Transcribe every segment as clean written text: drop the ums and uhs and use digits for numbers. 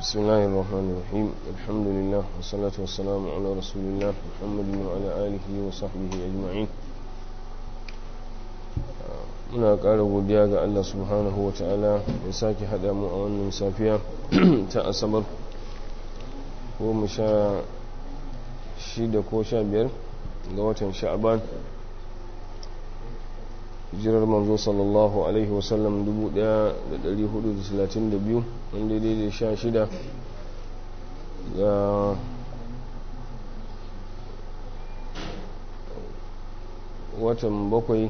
بسم الله الرحمن الرحيم الحمد لله والصلاة والسلام على رسول الله محمد وعلى آله وصحبه أجمعين. muna ƙara godiya ga Allah subhanahu wa ta'ala ya sake haɗa mu a wannan safiya ta asabar ko mu 16 ko 15 ga watan sha'aban hijirar manzo sallallahu alaihi wasallam 1432 wanda daidai 16 ga watan bakwai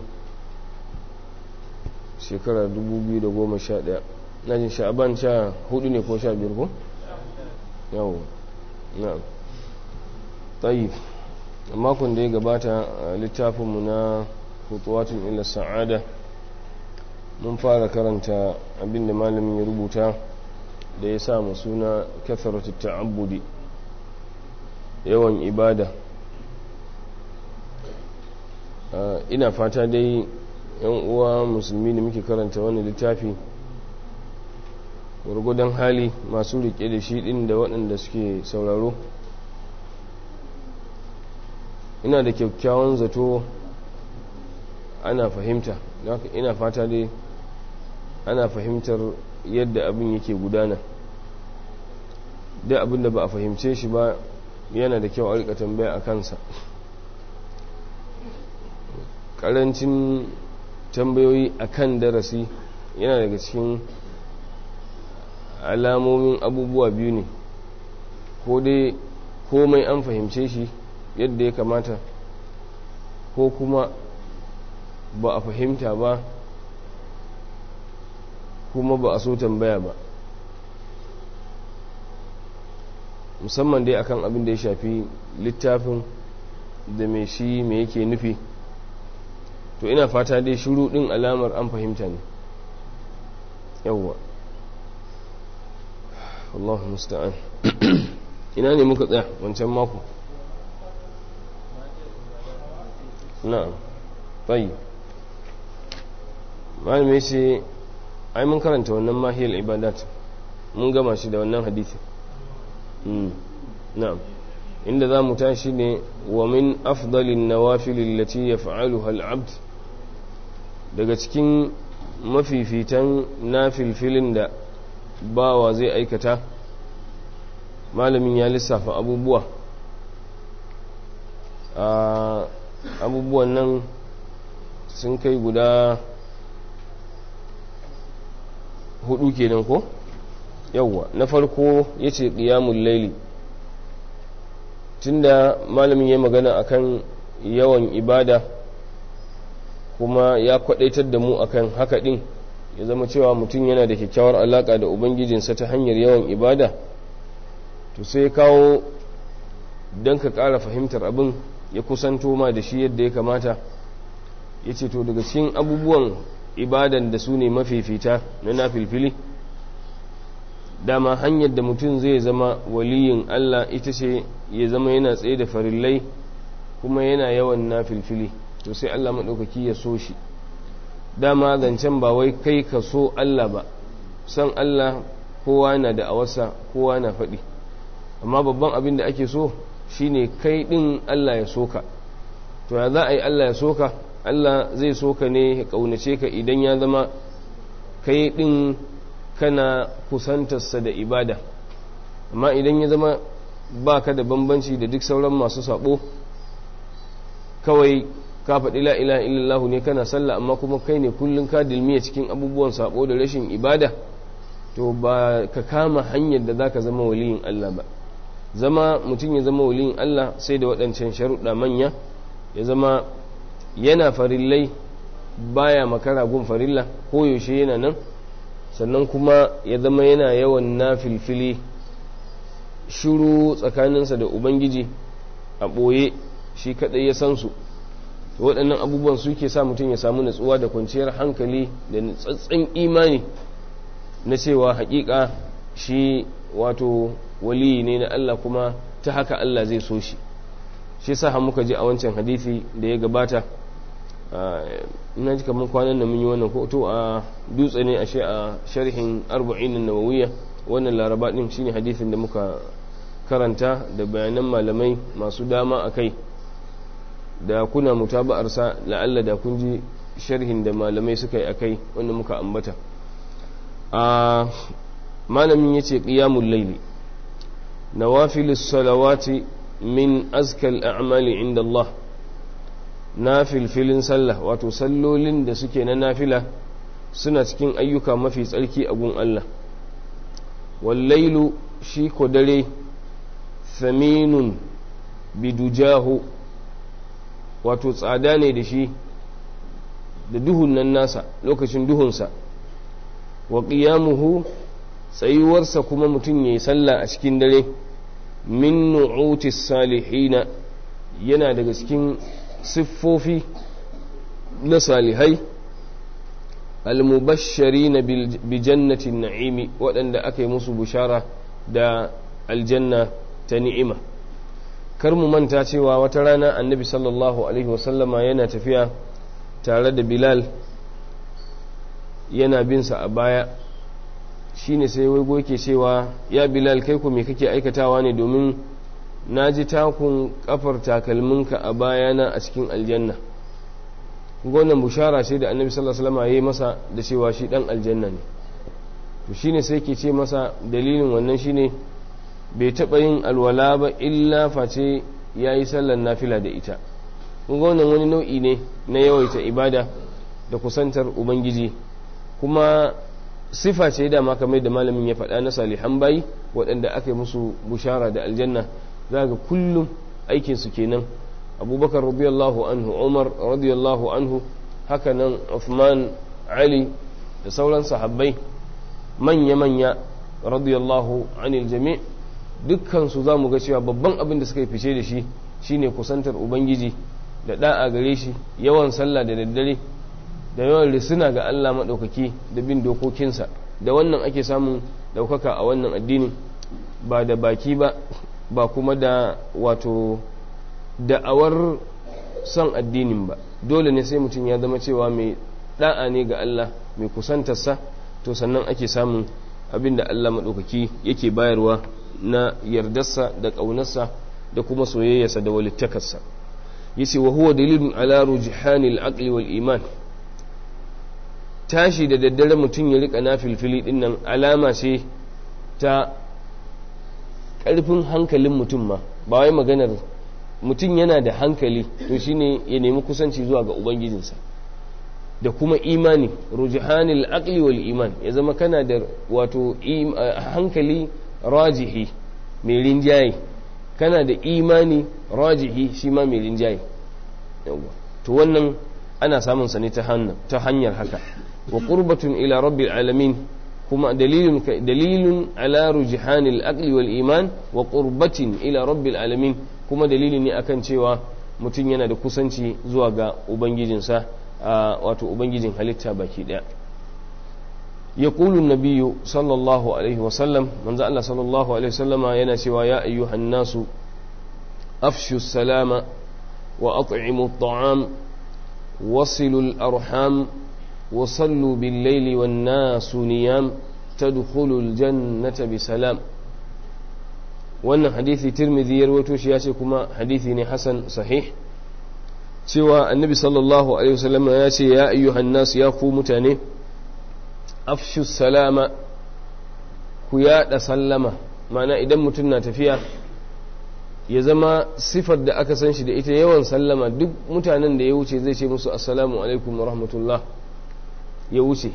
shekara 2011 na jin sha'aban 14 ne ko 15 ko? yawo na tayi makon da ya gabata a littafinmu na khutuwatun ila sa'ada mun fara karanta abinda malamin ya rubuta da ya sa suna kathratu ta'abbudi, yawan ibada. Ina fata dai yan uwa musulmi da muke karanta wani littafi gurgudan hali masu rike da shi din da waɗanda suke sauraro, ina da kyakkyawan zato ana fahimta. Ina fata dai ana fahimtar yadda abin yake gudana. da abin da ba a fahimce shi ba yana da kyau a rika tambaya a kansa. Karancin tambayoyi a kan darasi yana daga cikin alamomin abubuwa biyu ne, ko dai komai an fahimce shi yadda ya kamata ko kuma ba a fahimta ba kuma ba a so tambaya ba, musamman dai akan abin da ya shafi littafin da mai shi mai yake nufi. To ina fata dai shiru din alamar an fahimta ne. yawwa Allahu musta'an. ina ne muka tsaya wancan mako? na'am tayi malamai ce ai mun karanta wannan mahiyar ibadat, mun gama shi da wannan hadisi. na'am inda za mu tashi ne wa min afdalin nawafil allati yaf'aluha al-'abd, daga cikin mafifitan nafilfilin da bawa zai aikata. Malamin ya lissafa abubuwan nan sun kai guda 4 kenan ko? yawwa na farko yace qiyamul layli, tunda malamin ya magana akan yawan ibada kuma ya kwadaitar da mu akan haka din, ya zama cewa mutum yana da kyakkyawar alaka da ubangijinsa ta hanyar yawan ibada, to sai kawo don ka ƙara fahimtar abin ya kusanto ma da shi yadda ya kamata. ya ce to daga cikin abubuwan ibadan da su ne mafifita na nafilfili, dama hanyar da mutum zai zama waliyin Allah ita ce ya zama yana tsaye da farillai kuma yana yawan nafilfili, to sai Allah maɗaukaki ya so shi. dama zancen ba wai kai ka so Allah ba, san Allah kowa na da awarsa, kowa na faɗi, amma babban abin da ake so shine kai ɗin Allah ya soka. to ya za a yi Allah ya soka? Allah zai soka ne ya ƙaunace ka idan ya zama kai ɗin kana kusantarsa da ibada. amma idan ya zama ba ka da bambanci da duk sauran masu sabo, kawai ka faɗi la ilaha illallah ne kana sallah amma kuma kai ne kullum ka dilmiya cikin abubuwan sabo da rashin ibada, to ba ka kama hanyar da za ka zama waliyin Allah ba. mutum ya zama waliyin Allah sai da waɗancan sharuɗa manya, ya zama yana farillai baya makara gun farilla ko yaushe yana nan, sannan kuma ya zama yana yawan nafilfili, shiru tsakaninsa da ubangiji a ɓoye, shi kaɗai ya san su. waɗannan abubuwan suke sa mutum ya samu natsuwa da kwanciyar hankali da tsatsen imani na cewa haƙiƙa shi wato waliyi ne na Allah, kuma ta haka Allah zai so shi. shi sa muka ji a wancan hadisi da ya gabata, ina ji kamar kwanan da mun yi wannan ko to a dutse ne ashe a sharhin 40 an-nawawiyya wannan laraba din shine hadisin da muka karanta da bayanan malamai masu dama akai da kuna mutaba'arsa la'alla da kun ji sharhin da malamai suka yi akai wanda muka ambata a malamin yace qiyamul layli nawafilus salawati min azkal a'mali inda Allah nafilfilin sallah wato sallolin da suke na nafila suna cikin ayyuka mafi tsarki a gun Allah wallailu shi ko dare thaminun bidujahu wato tsada ne da shi da duhun nan nasa lokacin duhunsa wa qiyamuhu tsayuwarsa kuma mutum yayi sallah a cikin dare min nu'utis salihina yana daga cikin siffofi na salihai almubashshirina bi jannatin na'imi waɗanda aka yi musu bushara da aljanna ta ni'ima kar mu manta cewa wata rana annabi sallallahu alaihi wasallama yana tafiya tare da bilal yana binsa a baya shine sai waigo yake cewa ya bilal kai ku me kake aikatawa ne domin na ji takun kafar takalminka a bayana a cikin aljanna wannan bushara ce da annabi sallallahu alaihi wasallam ya yi masa da cewa shi dan aljanna ne to shine sai ke ce masa dalilin wannan shine bai taba yin alwala ba illa face yayi sallar nafila da ita wannan wani nau'i ne na yawaita ibada da kusantar ubangiji kuma sifa ce da ma kamar da malamin ya faɗa na salihan bayi waɗanda aka yi musu bushara da aljanna za ga kullum aikinsu kenan abubakar radiyallahu anhu umar radiyallahu anhu haka nan uthman ali da sauran sahabbai manya-manya radiyallahu anil jami' dukkansu za mu ga cewa babban abin da suka yi fice da shi shine kusantar ubangiji da da'a gare shi yawan sallah da daddare da yawan risina ga Allah maɗaukaki da bin dokokinsa da wannan ake samun ɗaukaka a wannan addini ba da baki ba kuma da wato da'awar son addinin ba dole ne sai mutum ya zama cewa mai da'a ne ga Allah mai kusantarsa to sannan ake samun abin da Allah maɗaukaki yake bayarwa na yardarsa da ƙaunarsa da kuma soyayyarsa da walittakarsa yace wa huwa dalilun ala rujhanil aqli wal iman tashi da daddare mutum ya rika nafilfili din nan alama ce ta ƙarfin hankalin mutum ma ba wai maganar mutum yana da hankali to shine ya nemi kusanci zuwa ga ubangijinsa da kuma imani rujhanil aqli wal iman ya zama kana da wato hankali rajihi mai rinjaye kana da imani rajihi shi ma mai rinjaye to wannan ana samun sa ne ta hanyar haka wa qurbatun ila rabbil alamin kuma dalilun ala rujhanil aqli wal iman wa qurbatin ila rabbil alamin kuma dalili ne akan cewa mutum yana da kusanci zuwa ga ubangijinsa wato ubangijin halitta baki daya yaqulu an-nabiyyu sallallahu alaihi wa sallam manzo Allah sallallahu alaihi wa sallama yana cewa ya ayyuhan nasu afshu salama wa at'imu at-ta'am wasilu al-arham wa sallu bil-layli wan-nasu niyam tadkhulu al-jannata bisalam wannan hadisi tirmidhi ya rawaito shi yace kuma hadisi ne hasan sahih cewa annabi sallallahu alaihi wasallam ya ce ya ayyuhan nas ya ku mutane afshu salama ku yada sallama mana idan mutum na tafiya ya zama sifar da aka san shi da ita yawan sallama duk mutanen da ya wuce zai ce musu assalamu alaikum wa rahmatullah ya wuce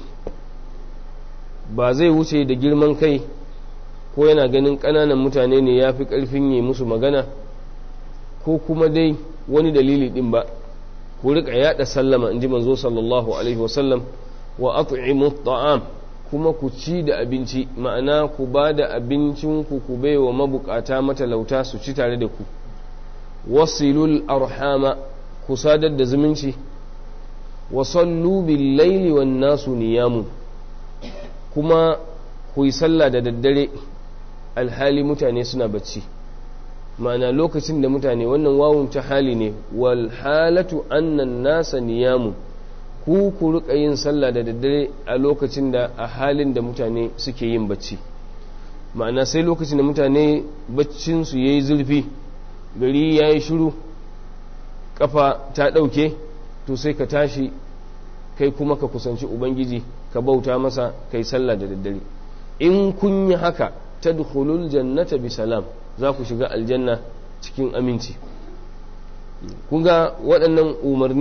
ba zai wuce da girman kai ko yana ganin ƙananan mutane ne ya fi ƙarfin yi musu magana ko kuma dai wani dalili ɗin ba ku riƙa yaɗa sallama in ji manzo sallallahu alaihi wasallam wa at'imu ta'am kuma ku ci da abinci ma'ana ku ba da abincinku ku bai wa mabukata matalauta su ci tare da ku wasilul arhama ku sadar da zumunci wa sallu bil laili wan nasu niyamu kuma ku yi sallah da daddare alhali mutane suna bacci ma'ana lokacin da mutane wannan wawun ta hali ne wal halatu annan nasa niyamu ku rika yin sallah da daddare a lokacin da a halin da mutane suke yin bacci ma'ana sai lokacin da mutane baccinsu ya yi zurfi gari ya yi shiru kafa ta ɗauke to sai ka tashi kai kuma ka kusanci ubangiji ka bauta masa kai sallah da daddare in kun yi haka tadkhulul jannata bi salam za ku shiga aljanna cikin aminci. kun ga waɗannan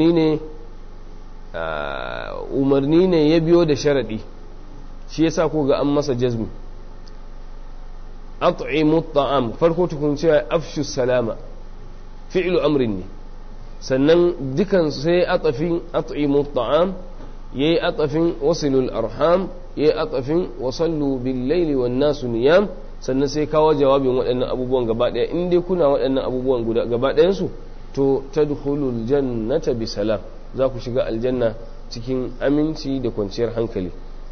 umarni ne ya biyo da sharaɗi shi yasa ko ga an masa jazmi at'imu ta'am farko tukun cewa afshu salama fi'lu amrin ne sannan dukan sai atafin at'imu ta'am yayi atafin wasilul arham yayi atafin wasallu bil laili wan nasu niyam sannan sai kawo jawabin waɗannan abubuwan gaba ɗaya in dai kuna waɗannan abubuwan guda gaba ɗayan su to tadkhulul jannata bi salam za ku shiga aljanna cikin aminci da kwanciyar hankali.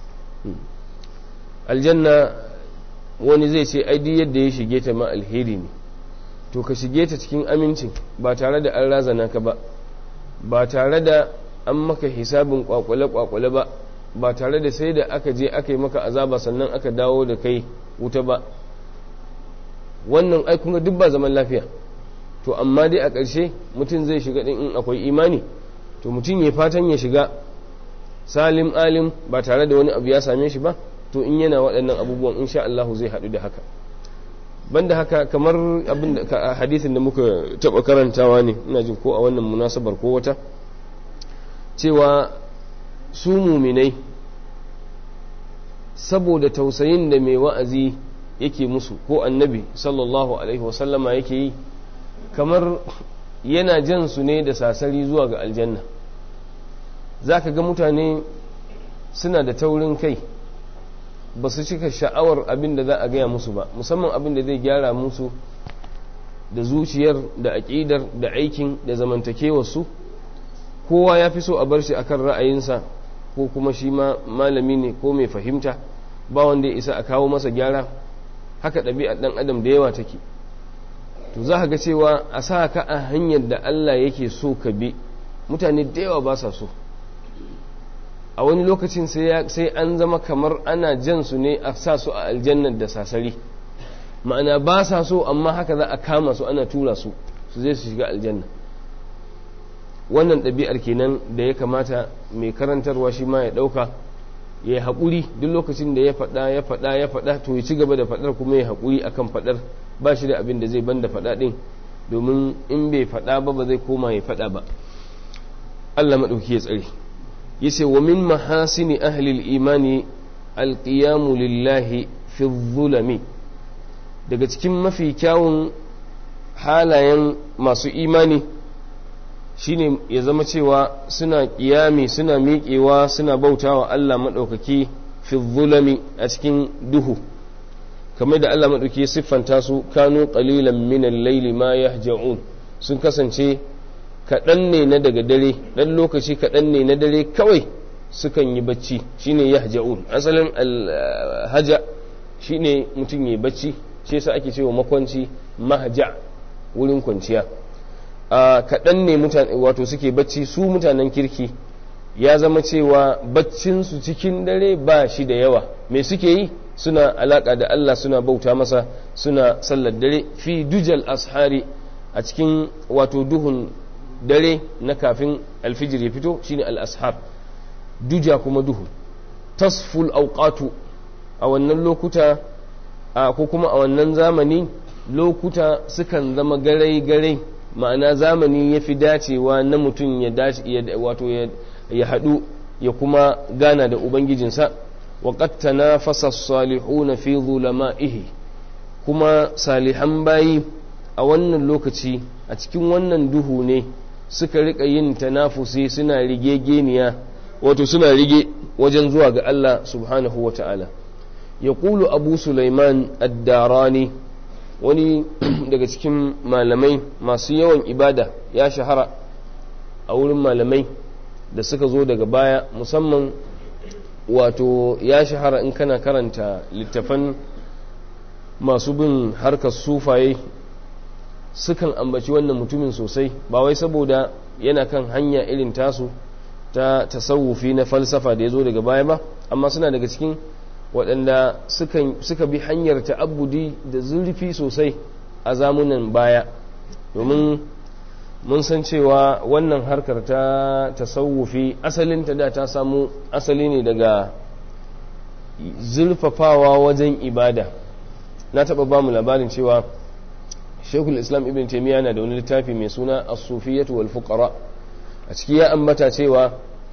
Aljanna wani zai ce ai yadda ya shige ta ma alheri ne to ka shige ta cikin amincin ba tare da an razana ka ba tare da an maka hisabin kwakwale-kwakwale ba tare da sai da aka je aka yi maka azaba sannan aka dawo da kai wuta ba. wannan ai kuma duk ba zaman lafiya to amma dai a ƙarshe mutum zai shiga ɗin in akwai imani to mutum ya fatan ya shiga salim alim ba tare da wani abu ya same shi ba to in yana waɗannan abubuwan insha Allah zai haɗu da haka. banda haka kamar abin da hadisin da muka taɓa karantawa ne ina jin ko a wannan munasabar ko wata cewa su muminai saboda tausayin da mai wa'azi yake musu ko annabi sallallahu alaihi wasallama yake yi kamar yana jan su ne da sasari zuwa ga aljanna. za ka ga mutane suna da taurin kai ba su cika sha'awar abin da za a gaya musu ba musamman abin da zai gyara musu da zuciyar da aƙidar da aikin da zamantakewarsu kowa ya fi so a bar shi akan ra'ayinsa ko kuma shi ma malami ne ko mai fahimta ba wanda ya isa a kawo masa gyara haka ɗabi'ar ɗan adam da yawa take. to za ka ga cewa a sa ka a hanyar da Allah yake so ka bi mutane da yawa ba sa so a wani lokacin sai an zama kamar ana jan su ne a sa su a aljannar da sasari ma'ana ba sa so amma haka za a kama su ana tura su zai su shiga aljanna. wannan ɗabi'ar kenan da ya kamata mai karantarwa shi ma ya ɗauka ya yi haƙuri duk lokacin da ya faɗa to ya ci gaba da faɗar kuma ya haƙuri akan faɗar ba shi da abin da zai banda faɗa ɗin domin in bai faɗa ba zai koma ya faɗa ba. Allah maɗauki ya tsare yace wa min mahasini ahli al-imani al-qiyamu lillahi fi dhulami daga cikin mafi kyawun halayen masu imani shine ya zama cewa suna ƙiyami suna miƙewa suna bautawa Allah maɗaukaki fi dhulami a cikin duhu kamar da Allah maɗauki siffanta su kanu qalilan min al-layli ma yahja'un sun kasance kaɗan ne na daga dare ɗan lokaci kaɗan ne na dare kawai sukan yi bacci shine yahja'un asalin alhaja shine mutum ya bacci shi yasa ake cewa makwanci mahja wurin kwanciya kaɗan ne mutane wato suke bacci su mutanen kirki ya zama cewa baccinsu cikin dare ba shi da yawa me suke yi suna alaka da Allah suna bauta masa suna sallar dare fi dujal ashari a cikin wato duhun dare na kafin alfijir ya fito shine al-ashar duja kuma duhu tasful awqatu a wannan lokuta ko kuma a wannan zamani lokuta sukan zama garai ma'ana zamani ya fi dacewa na mutum ya dace wato ya haɗu ya kuma gana da ubangijinsa wa qad tanafasa as-salihuna fi dhulama'ihi kuma salihan bayi a wannan lokaci a cikin wannan duhu ne suka rika yin tanafusi suna rigegeniya wato suna rige wajen zuwa ga Allah subhanahu wa ta'ala. yaqulu abu sulaiman ad-darani wani daga cikin malamai masu yawan ibada ya shahara a wurin malamai da suka zo daga baya musamman wato ya shahara in kana karanta littafan masu bin harkar sufaye sukan ambaci wannan mutumin sosai ba wai saboda yana kan hanya irin tasu ta tasawufi na falsafa da ya zo daga baya ba amma suna daga cikin waɗanda suka bi hanyar ta'abbudi da zurfi sosai a zamunan baya, domin mun san cewa wannan harkar ta tasawufi asalinta da ta samu asali ne daga zurfafawa wajen ibada. Na taɓa ba mu labarin cewa Sheikhul Islam Ibn Taymiyyah na da wani littafi mai suna As-Sufiyyatu wal Fuqara. A ciki ya ambata cewa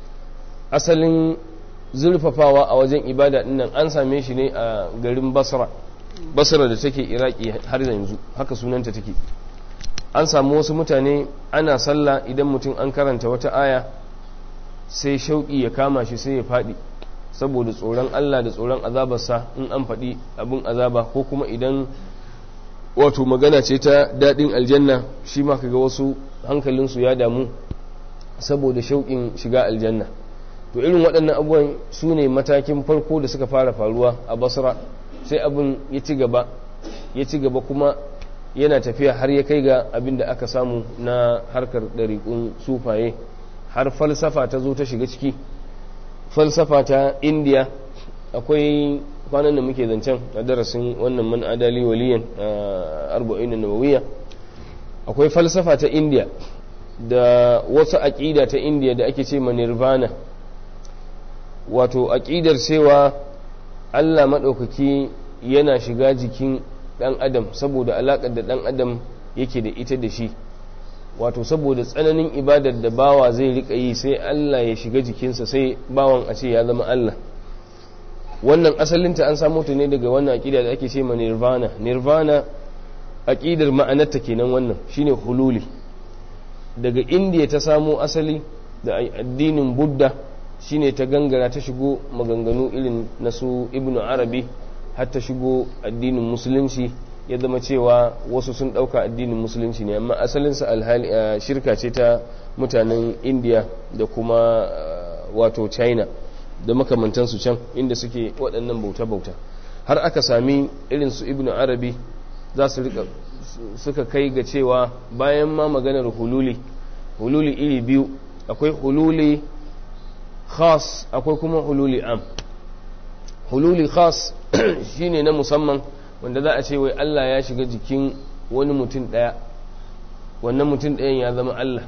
asalin zurfafawa a wajen ibada dinnan an same shi ne a garin Basra da take Iraki har yanzu, haka sunanta take. An samu wasu mutane ana sallah, idan mutum an karanta wata aya sai shauƙi ya kama shi sai ya faɗi saboda tsoron Allah da tsoron azabarsa in an faɗi abin azaba, ko kuma idan wato magana ce ta daɗin aljanna shi ma kaga wasu hankalinsu ya damu saboda shauƙin shiga aljanna. To irin waɗannan abubuwan su ne matakin farko da suka fara faruwa a Basra, sai abin ya ci gaba kuma yana tafiya har ya kai ga abin da aka samu na harkar ɗariƙun sufaye, har falsafa ta zo ta shiga ciki. Falsafa ta Indiya, akwai kwanan da muke zancen a darasin wannan man adali waliyan arba'in nawawiyya, akwai falsafa ta Indiya da wasu aƙida ta Indiya da ake ce ma nirvana, wato aƙidar cewa Allah maɗaukaki yana shiga jikin ɗan adam saboda alaƙar da ɗan adam yake da ita da shi, wato saboda tsananin ibadar da bawa zai riƙa yi sai Allah ya shiga jikinsa, sai bawan a ce ya zama Allah. Wannan asalinta an samu ta ne daga wannan aƙida da ake ce ma nirvana aƙidar ma'anarta kenan, wannan shine hululi. Daga Indiya ta samo asali da addinin Buddha, shine ta gangara ta shigo maganganu irin na su Ibn Arabi, har ta shigo addinin musulunci, ya zama cewa wasu sun ɗauka addinin musulunci ne, amma asalinsa shirka ce ta mutanen Indiya da kuma wato China da makamantansu can inda suke waɗannan bauta-bauta. Har aka sami irin su Ibn Arabi za su suka kai ga cewa bayan ma maganar hululi iri biyu, akwai hululi khas akwai kuma hululi am. Hululi khas shine na musamman, wanda za a ce wai Allah ya shiga jikin wani mutum ɗaya, wannan mutum ɗayan ya zama Allah,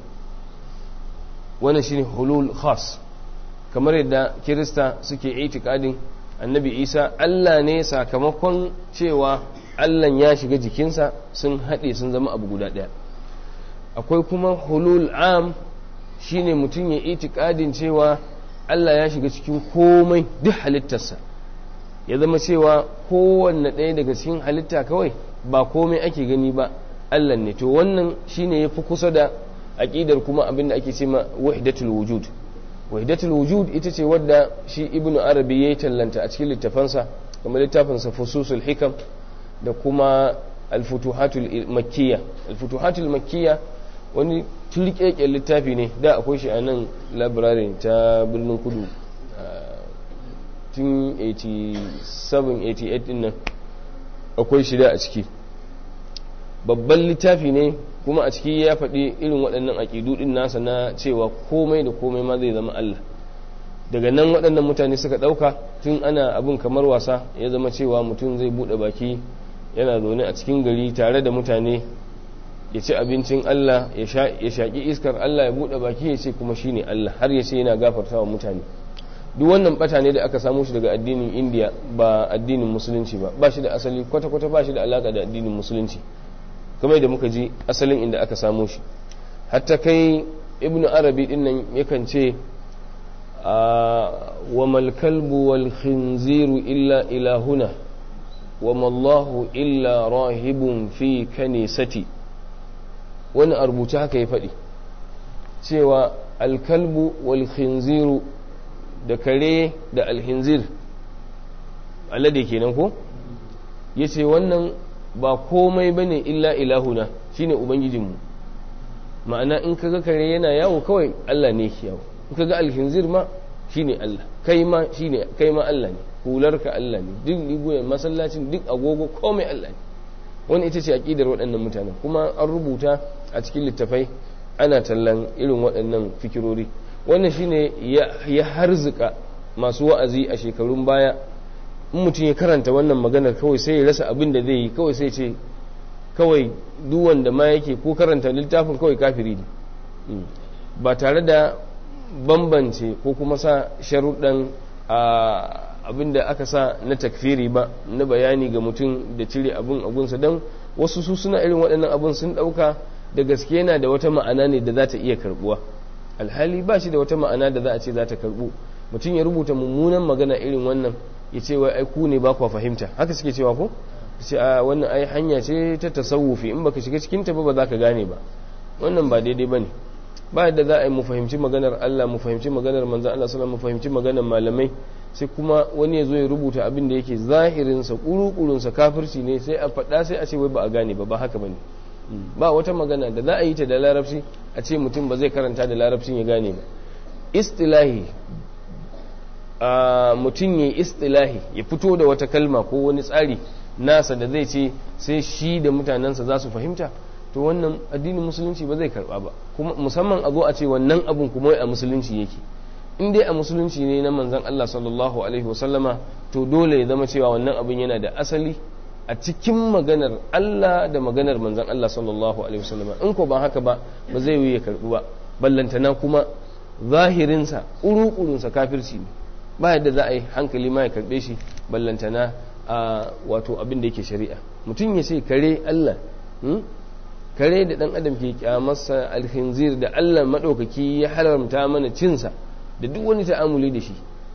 wannan shine hulul khas. Kamar yadda Kirista suke itikadin Annabi Isa Allah ne, sakamakon cewa Allah ya shiga jikinsa sun haɗe sun zama abu guda ɗaya. Akwai kuma hulul am, shine mutum ya itikadin cewa Allah ya shiga cikin komai, duk halittarsa, ya zama cewa kowanne ɗaya daga cikin halitta kawai ba komai ake gani ba Allah ne. To wannan shine yafi kusa da aqidar kuma abinda ake cewa wahdatul wujud. Wahdatul wujud ita ce wadda shi Ibn Arabi yayi tallanta a cikin littafansa, kamar littafinsa Fususul Hikam da kuma Al-Futuhatul Makkiyya. Al-Futuhatul Makkiyya wani turkeken littafi ne, da akwai shi a nan library ta Birnin Kudu tun 87-88 din nan, akwai shida a ciki. Babban littafi ne kuma a ciki ya faɗi irin waɗannan aƙidu ɗin nasa na cewa komai da komai ma zai zama Allah. Daga nan waɗannan mutane suka ɗauka tun ana abin kamar wasa, ya zama cewa mutum zai buɗe baki yana zaune a cikin gari tare da mutane, ya ci abincin Allah, ya shaƙi iskar Allah, ya buɗe baki ya ce kuma shi ne Allah, har ya ce yana gafarta wa mutane. Duk wannan ɓata ne da aka samu shi daga addinin Indiya, ba addinin musulunci ba shi da asali kwata-kwata, ba shi da alaƙa da addinin musulunci, kamar da muka ji asalin inda aka samu shi. Hatta kai Ibn Arabi din nan yakan ce wa mal kalbu wal khinziru illa ilahuna wa mallahu illa rahibun fi kanisati. wani a rubuce haka ya faɗi cewa alkalbu wal khinziru, da kare da alhinzir, alade kenan ko, yace wannan ba komai bane illa ilahuna, shine ubangijinmu. ma'ana in kaga kare yana yawo kawai Allah ne ke yawo, in kaga alhinzir ma shine Allah, kai ma Allah ne, hularka Allah ne, duk riguyen masallacin, duk agogo, komai Allah ne. wani ita ce aqidar waɗannan mutanen, kuma an rubuta a cikin littafai ana tallan irin waɗannan fikirori. wannan shine ya harzuka masu wa'azi a shekarun baya in mutum ya karanta wannan maganar kawai sai ya rasa abin da zai yi, kawai sai ce kawai duk wanda ma yake ko karanta littafin kawai kafiri ne, ba tare da bambance ko kuma sa sharuɗan abin da aka sa na takfiri ba, na bayani ga mutum da cire abunsa. don wasu su suna irin waɗannan abun sun ɗauka da gaske yana da wata ma'ana ne da za ta iya karɓuwa, alhali ba shi da wata ma'ana da za a ce za ta karɓu. mutum ya rubuta mummunan magana irin wannan ya ce wai ai ku ne ba kwa fahimta, haka suke cewa ko ce a wannan ai hanya ce ta tasawufi, in baka shiga cikin ta ba za ka gane ba. wannan ba daidai bane, ba yadda za a yi mu fahimci maganar Allah, mu fahimci maganar manzon Allah sallallahu alaihi wasallam, mu fahimci maganar malamai, sai kuma wani ya zo ya rubuta abin da yake zahirinsa ƙuruƙurunsa kafirci ne, sai a faɗa sai a ce wai ba a gane ba haka bane. ba wata magana da za a yi ta da larabci a ce mutum ba zai karanta da larabcin ya gane ba. istilahi mutum ya istilahi ya fito da wata kalma ko wani tsari nasa da zai ce sai shi da mutanensa za su fahimta, to wannan addinin musulunci ba zai karba ba. kuma musamman a zo a ce wannan abun kuma a musulunci yake, in dai a musulunci ne na manzon Allah sallallahu alaihi wasallama, to dole ya zama cewa wannan abun yana da asali a cikin maganar Allah da maganar manzon Allah sallallahu alaihi wasallama. in ko ba haka ba ba zai yi ya karbu ba, ballantana kuma zahirinsa ƙuruƙurunsa kafirci ne, ba yadda za a yi hankali ma ya karbe shi, ballantana a wato abin da yake shari'a. mutum ya ce kare Allah, kare da dan adam ke kyamarsa, alkhinzir da Allah madaukaki ya haramta mana cinsa da duk wani ta'amuli da shi,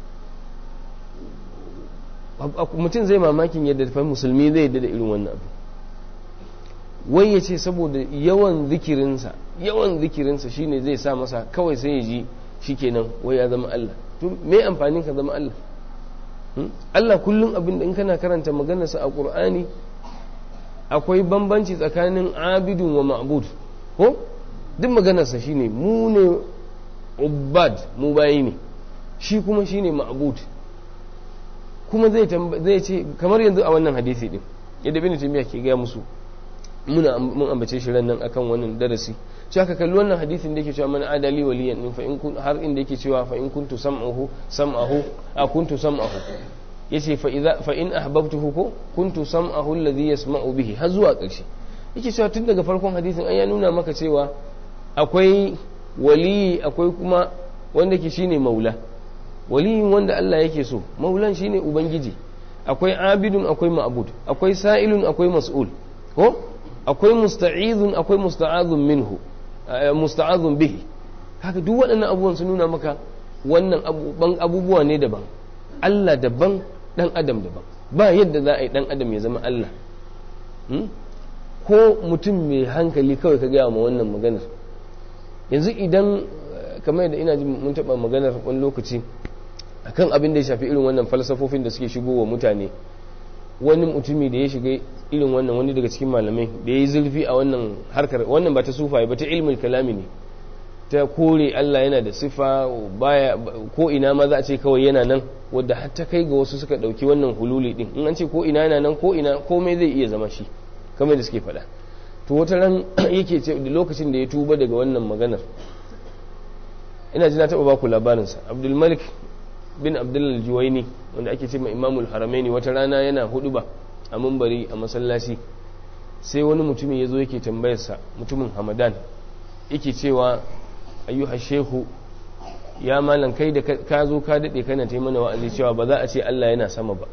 mutum zai mamakin yadda fa musulmi zai yadda da irin wannan abu. wai ya ce saboda yawan zikirinsa shine zai sa masa kawai sai ya ji shikenan wai ya zama Allah. to me amfanin ka zama Allah? Allah kullum abin da in kana karanta maganarsa a Qur'ani akwai bambanci tsakanin abidun wa ma'bud, ko duk maganarsa shine mu ne ubbad, mu bayi ne, shi kuma shine ma'bud. kuma zai ce kamar yanzu a wannan hadisi din yadda Ibn Taymiyyah ke ga musu, mun ambace shi ran nan akan wannan darasi, cewa ka kalli wannan hadisin da yake cewa man adali waliyan din fa in kun, har inda yake cewa fa in kuntu sam'ahu kuntu sam'ahu, yace fa in ahbabtuhu ko kuntu sam'ahu alladhi yasma'u bihi, har zuwa ƙarshe. yake cewa tun daga farkon hadisin an ya nuna maka cewa akwai waliyi, akwai kuma wanda ke shine maula. waliyin wanda Allah yake so, maulan shine ubangiji. akwai abidun, akwai ma'bud, akwai sa'ilun, akwai mas'ul, ko akwai musta'izun, akwai musta'azun minhu, musta'azun bihi. haka duk waɗannan abubuwan sun nuna maka wannan abubuwa ne daban, Allah daban, dan adam daban. ba yadda za a yi dan adam ya zama Allah. ko mutum mai hankali kawai ka gaya ma wannan maganar, yanzu idan kamar yadda ina ji mun taɓa maganar wani lokaci akan abin da ya shafi irin wannan falsafofin da suke shigo wa mutane, wani mutumi da ya shiga irin wannan, wani daga cikin malamai da ya yi zurfi a wannan harkar, wannan ba ta sufaye ba, ta ilmin kalami ne, ta kore Allah yana da sifa, baya ko ina ma za a ce kawai yana nan, wadda har ta kai ga wasu suka ɗauki wannan hululi din, in an ce ko ina yana nan, ko ina komai zai iya zama shi, kamar da suke faɗa. to wata ran yake ce da lokacin da ya tuba daga wannan maganar, ina ji na taɓa baku labarinsa. Abdul Malik bin Abdul Juwaini, wanda ake ce ma Imamul Haramaini, wata rana yana huduba a munbari a masallaci, sai wani mutumin ya zo yake tambayarsa, mutumin Hamadan, yake cewa ayyuha shehu, ya malan kai da ka zo ka daɗe kana ta mana wa'azi cewa ba za a ce Allah yana sama ba.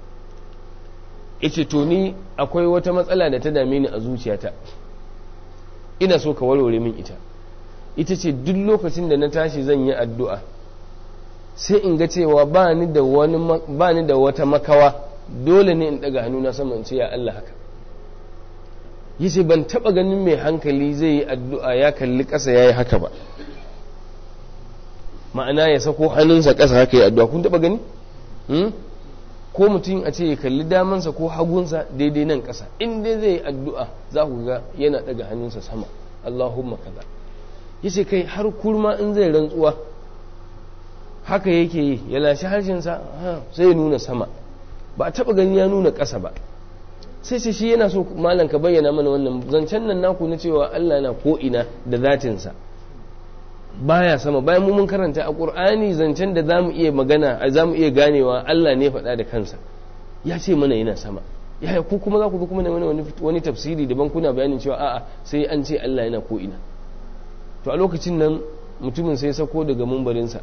yace to ni akwai wata matsala da ta dame ni a zuciyata, ina so ka warware min ita ce duk lokacin da na tashi zan yi addu'a sai in ga cewa ba ni da wata makawa, dole ne in daga hannuna sama in ce ya Allah haka. yace ban taba ganin mai hankali zai yi addu'a ya kalli ƙasa yayi haka ba, ma'ana ya sako hannunsa ƙasa haka yi addu'a. kun taba gani? ko mutum a ce ya kalli damansa ko hagunsa daidai nan ƙasa, in dai zai yi addu'a za ku ga yana daga hannunsa sama, Allahumma kaza. yace kai har kurma in zai rantsuwa haka yake yi, ya lashe harshensa sai ya nuna sama, ba a taba gani ya nuna ƙasa ba. sai ce shi yana so malam ka bayyana mana wannan zancen nan naku na cewa Allah na ko ina da zatinsa baya sama, bayan mun karanta a Qur'ani zancen da zamu iya magana, zamu iya ganewa Allah ne faɗa da kansa, ya ce mana yana sama, yaya ku kuma za ku zo kuma da wani tafsiri daban kuna bayanin cewa a'a sai an ce Allah yana ko ina. To a lokacin nan mutumin sai sako daga mumbarinsa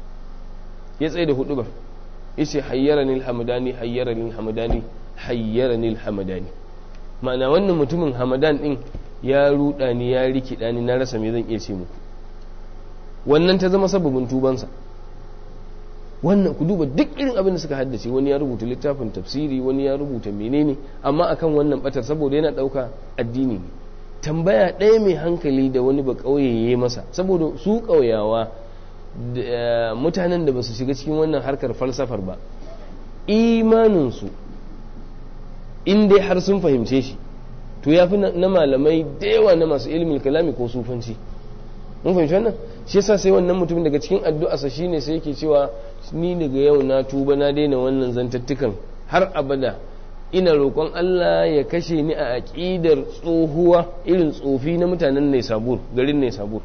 ya tsaye da hudubar yace hayyaranil hamadani hayyaranil hamadani hayyaranil hamadani, ma'ana wannan mutumin hamadan din ya ruda ni ya rikida ni na rasa me zan iya ce muku. Wannan ta zama sababin tubansa. Wannan ku duba duk irin abin da suka haddace, wani ya rubuta littafin tafsiri, wani ya rubuta menene, amma akan wannan batar saboda yana dauka addini ne. Tambaya ɗaya mai hankali da wani ba ƙauye ya yi masa, saboda su ƙauyawa mutanen da ba su shiga cikin wannan harkar falsafar ba, imaninsu in dai har sun fahimce shi to ya fi na malamai da yawa na masu ilimin kalami ko sufanci. mun fahimci wannan? Shi yasa sai wannan mutum daga cikin addu'arsa shine sai yake cewa ni daga yau na tuba na daina wannan zantattukan har abada, ina roƙon Allah ya kashe ni a aƙidar tsohuwa irin tsofi na mutanen Naisabur, garin Naisabur.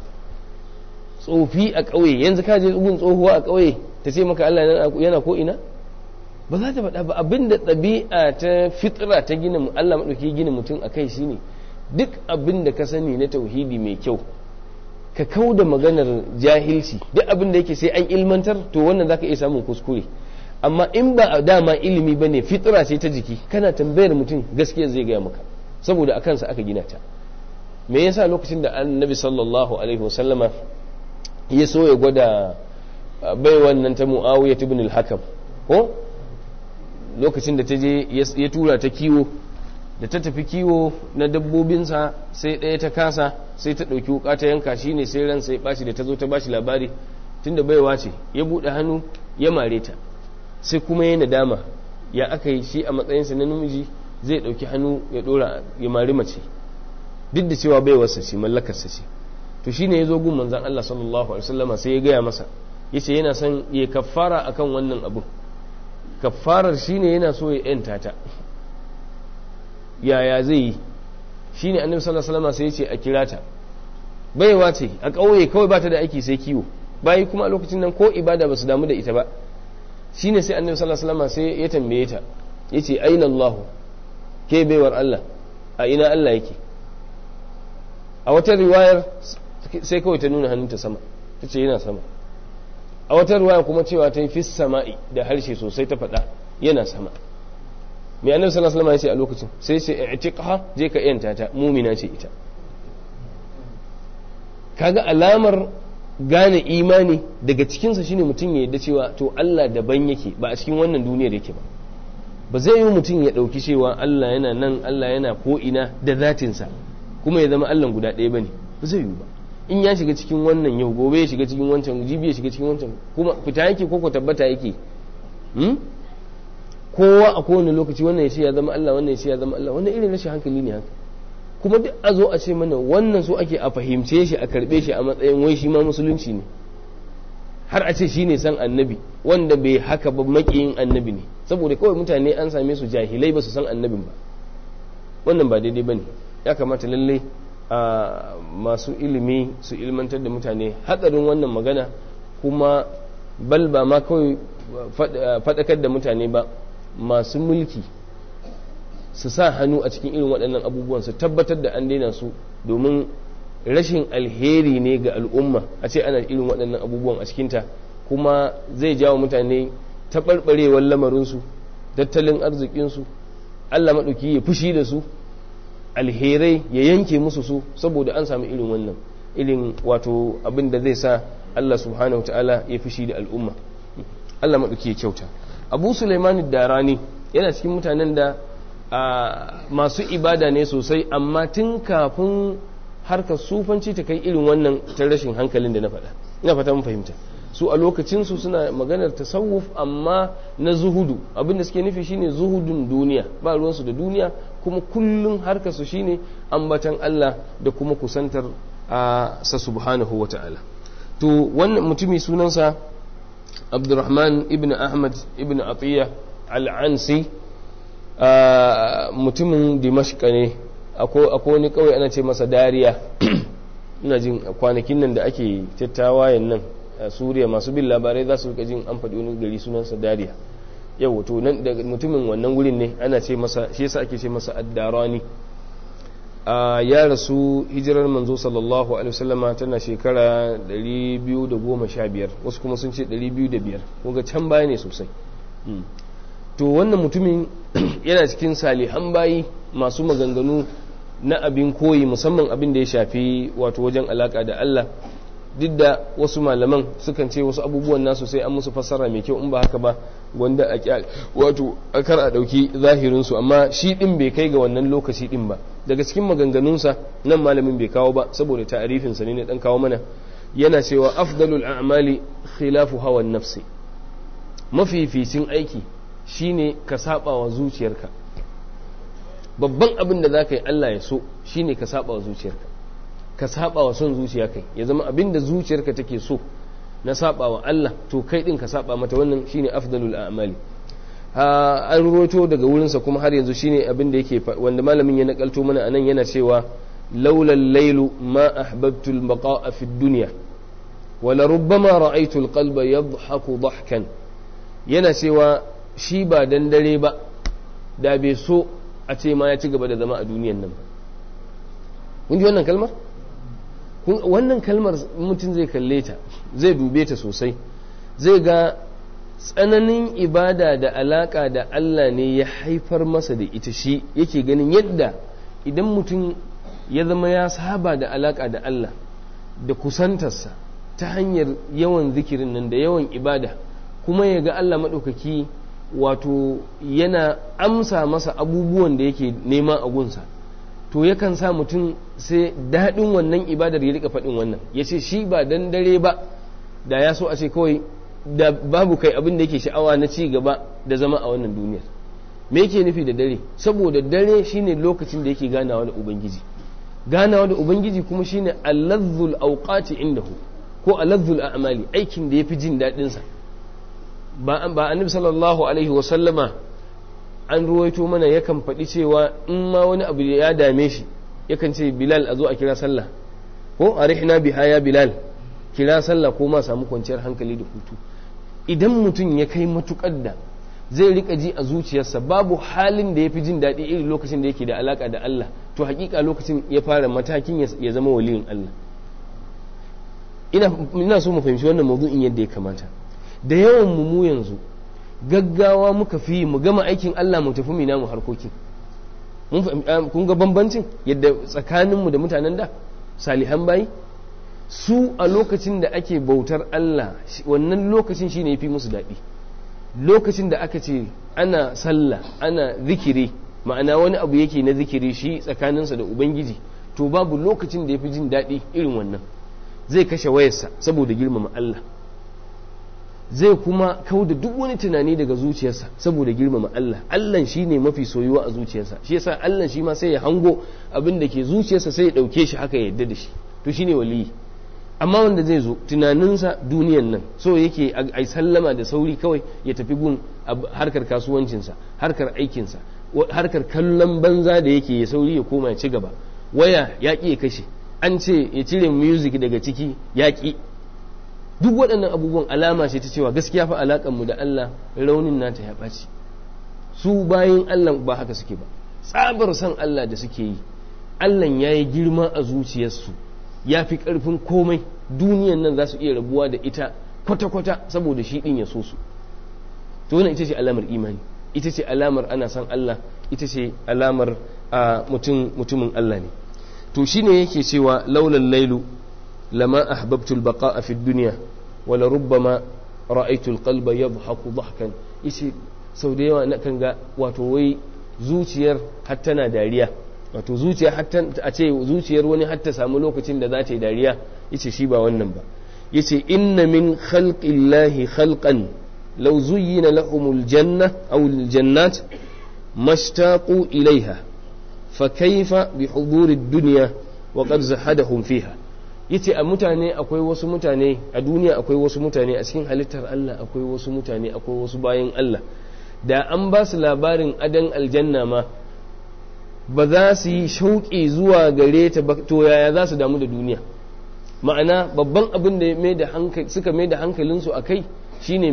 Tsofi a ƙauye, yanzu ka je gun tsohuwa a ƙauye ta ce maka Allah yana ko ina? Ba za ta faɗa ba. Abinda ɗabi'a ta fitra ta gina Allah maɗauki gina mutum a kai shine duk abin da ka sani na tauhidi mai kyau ka kau da maganar jahilci, duk abin da yake sai an ilmantar to wannan zaka iya samun kuskure. Amma in ba a dama ilimi bane fitra ce ta jiki, kana tambayar mutum gaskiya zai gaya maka saboda akan sa aka gina ta. Me yasa lokacin da Annabi sallallahu alaihi wasallama ya so ya gwada bai wannan ta Muawiya ibn al-Hakam, ko lokacin da ta je ya tura ta kiwo, da ta tafi kiwo na dabbobinsa sai ɗaya ta kasa, sai ta ɗauki wuka ta yanka shi ne sai ransa ya ɓaci, da ta zo ta bashi labari tunda baiwa ce ya buɗe hannu ya mare ta, sai kuma ya nadama ya aka yi shi a matsayinsa na namiji zai ɗauki hannu ya ɗora ya mari mace duk da cewa baiwarsa ce mallakarsa ce. To shi ne ya zo gun manzan Allah sallallahu alaihi wasallama sai ya gaya masa ya ce yana son ya kaffara akan wannan abu. Kaffarar shi ne yana so ya yanta ta, yaya zai yi? Shi ne annabi sallallahu alaihi wasallama sai ya ce a kira ta, baiwa ce a ƙauye kawai ba ta da aiki sai kiwo, bayi kuma a lokacin nan ko ibada ba su damu da ita ba. Shi ne sai annabi sallallahu alaihi wasallama sai ya tambaye ta ya ce aina Allah, ke baiwar Allah, a ina Allah yake? A wata riwayar sai kawai ta nuna hannunta sama, ta ce yana sama. A wata riwaya kuma cewa ta yi fis sama'i da harshe sosai ta faɗa yana sama. Mai annabi sallallahu alaihi wasallam ya ce a lokacin sai ce i'tiqha, je ka yanta ta, mumina ce ita. Kaga alamar gane imani daga cikinsa shine mutum ya yarda cewa to Allah daban yake, ba a cikin wannan duniyar yake ba. Ba zai yi mutum ya ɗauki cewa Allah yana nan, Allah yana ko ina da zatinsa kuma ya zama Allah guda ɗaya bane, ba zai yi ba. In ya shiga cikin wannan yau, gobe ya shiga cikin wancan, jibi ya shiga cikin wancan, kuma fita yake ko tabbata yake? Kowa a kowane lokaci wannan ya ce ya zama Allah, wannan ya ce ya zama Allah, wannan irin rashin hankali ne haka. Kuma duk a zo a ce mana wannan so ake a fahimce shi, a karbe shi a matsayin wai shi ma musulunci ne, har a ce shi ne san annabi, wanda bai haka ba makiyin annabi ne, saboda kawai mutane an same su jahilai ba su san annabin ba. Wannan ba daidai ba ne. Ya kamata lallai a masu ilimi su ilmantar da mutane hatsarin wannan magana, kuma bal ba ma kawai faɗakar da mutane ba, masu mulki su sa hannu a cikin irin waɗannan abubuwan, su tabbatar da an daina su, domin rashin alheri ne ga al'umma a ce ana irin waɗannan abubuwan a cikinta, kuma zai jawo mutane taɓarɓarewar lamarinsu, tattalin arzikinsu, Allah maɗauki ya fushi da su, alherai ya yanke musu su, saboda an samu irin wannan irin wato abin da zai sa Allah subhanahu wa ta'ala ya fushi da al'umma. Allah maɗauki ya kyauta. Abu Sulaiman Darani yana cikin mutanen da masu ibada ne sosai, amma tun kafin harkar sufanci ta kai irin wannan ta rashin hankalin da na faɗa. Ina fata mun fahimta. Su a lokacinsu suna maganar tasawuf amma na zuhudu, abin da suke nufi shine zuhudun duniya, ba ruwansu da duniya, kuma kullum harkarsu shine ambatan Allah da kuma kusantar sa subhanahu wa ta'ala. To wannan mutumi sunansa Abdurrahman ibn Ahmad ibn Atiyya al-Ansi, mutumin Dimashq ne. Akwai wani kauye ana ce masa Dariya. Ina jin kwanakin nan da ake tattawayen nan a Suriya, masu bin labarai za su rika jin an faɗi wani gari sunansa Dariya. yau to nan da mutumin wannan gurin ne ana ce masa, shi yasa ake ce masa ad-Darani. Ya rasu hijirar manzo sallallahu alaihi wasallama tana shekara 215, wasu kuma sun ce 205, kuma can baya ne sosai. To wannan mutumin yana cikin salihan bayi masu maganganu na abin koyi, musamman abin da ya shafi wato wajen alaka da Allah, duk da wasu malaman sukan ce wasu abubuwan nasu sai an musu fassara mai kyau, in ba haka ba wanda wato akar a dauki zahirinsu, amma shi din bai kai ga wannan lokaci din ba. Daga cikin maganganunsa nan malamin bai kawo ba saboda ta'arifinsa ne dan kawo mana, yana cewa afdalul a'mali khilafu hawan nafsi, mafificin aiki shine ka saba wa zuciyarka. Babban abin da zaka yi Allah ya so shine ka saba wa zuciyarka, ka saba wa son zuciya kai, ya zama abin da zuciyarka take so na saba wa Allah to kai din ka saba mata, wannan shine afdalul a'mali. An ruwato daga wurinsa kuma har yanzu shine abin da yake wanda malamin ya nakalto mana anan, yana cewa laula al-lailu ma ahbabtu al-baqa'a fi ad-dunya wa la rubbama ra'aytu al-qalba yadhaku dhahkan. Yana cewa shi ba dan dare ba da bai so a ce ma ya ci gaba da zama a duniyan nan. Kun ji wannan kalmar? Wannan kalmar mutum zai kalle ta, zai dube ta sosai, zai ga tsananin ibada da alaka da Allah ne ya haifar masa da ita. Shi yake ganin yadda idan mutum ya zama ya saba da alaka da Allah da kusantarsa ta hanyar yawan zikirin nan da yawan ibada, kuma ya ga Allah maɗaukaki wato yana amsa masa abubuwan da yake nema a gunsa, to yakan sa mutum sai daɗin wannan ibadar ya rika faɗin wannan, ya ce shi ba dan dare ba da ya so a ce kawai da babu kai abin da yake sha'awa na ci gaba da zama a wannan duniyar. Me yake nufi da dare? Saboda dare shine lokacin da yake ganawa da ubangiji, ganawa da ubangiji kuma shine alazzul awqati indahu ko alazzul a'mali, aikin da yafi jin daɗin sa. Ba annabi sallallahu alaihi wa sallama an ruwaito mana yakan faɗi cewa in ma wani abu ya dame shi yakan ce Bilal a zo a kira sallah, ko arihna biha ya Bilal, kira sallah ko ma samu kwanciyar hankali da hutu. Idan mutum ya kai matukar da zai rika ji a zuciyarsa babu halin da ya fi jin daɗi irin lokacin da yake da alaka da Allah, to hakika lokacin ya fara matakin ya zama waliyin Allah. Ina so mu fahimci wannan mawdu'in yadda ya kamata. Da yawan mu yanzu gaggawa muka fi mu gama aikin Allah mu tafi mu namu harkokin. Kun ga bambancin yadda tsakaninmu da mutanen da salihan bayi, su a lokacin da ake bautar Allah wannan lokacin shine yafi musu daɗi. Lokacin da aka ce ana sallah ana zikiri, ma'ana wani abu yake na zikiri shi tsakaninsa da ubangiji, to babu lokacin da yafi jin daɗi irin wannan. Zai kashe wayarsa saboda girmama Allah, zai kuma kauda duk wani tunani daga zuciyarsa saboda girmama Allah. Allah shine mafi soyuwa a zuciyarsa, shi yasa Allah shi ma sai ya hango abin da ke zuciyarsa sai ya dauke shi haka ya yarda da shi, to shine waliyi. Amma wanda zai zo tunaninsa duniyan nan, so yake ai sallama da sauri kawai ya tafi gun harkar kasuwancinsa, harkar aikinsa, harkar kallon banza da yake ya sauri ya koma ya ci gaba. Waya ya ƙi ya kashe, an ce ya cire music daga ciki ya ƙi. Duk waɗannan abubuwan alama ce ta cewa gaskiya fa alaƙanmu da Allah raunin nata ya ɓaci. Su bayin Allah ba haka suke ba, tsabar san Allah da suke yi, Allah ya yi girma a zuciyarsu, ya fi ƙarfin komai. Duniyan nan za su iya rabuwa da ita kwata-kwata saboda shi ɗin ya so su. To wannan ita ce alamar imani, ita ce alamar ana san Allah, ita ce alamar mutumin Allah ne. To shine yake cewa laulal lailu lama ahbabtu al-baqa'a fi ad-dunya wa la rubbama ra'aytu al-qalba yadhaku dhahkan. Yace sau da yawa na kan ga wato wai zuciyar hatta na dariya, wato zuciya hatta a ce zuciyar wani hatta samu lokacin da za ta yi dariya. Yace shi ba wannan ba. Yace inna min khalqillahi khalqan law zuyyina lahumul janna aw al-jannat mashtaqu ilayha fa kayfa bi huduri ad-dunya wa qad zahadahum fiha. Yace a mutane akwai wasu mutane a duniya, akwai wasu mutane a cikin halittar Allah, akwai wasu mutane, akwai wasu bayin Allah da an ba su labarin adan aljanna ma ba za su yi shauƙi zuwa gare ta ba, to yaya za su damu da duniya? Ma'ana babban abin da suka mai da hankalinsu a kai shine mai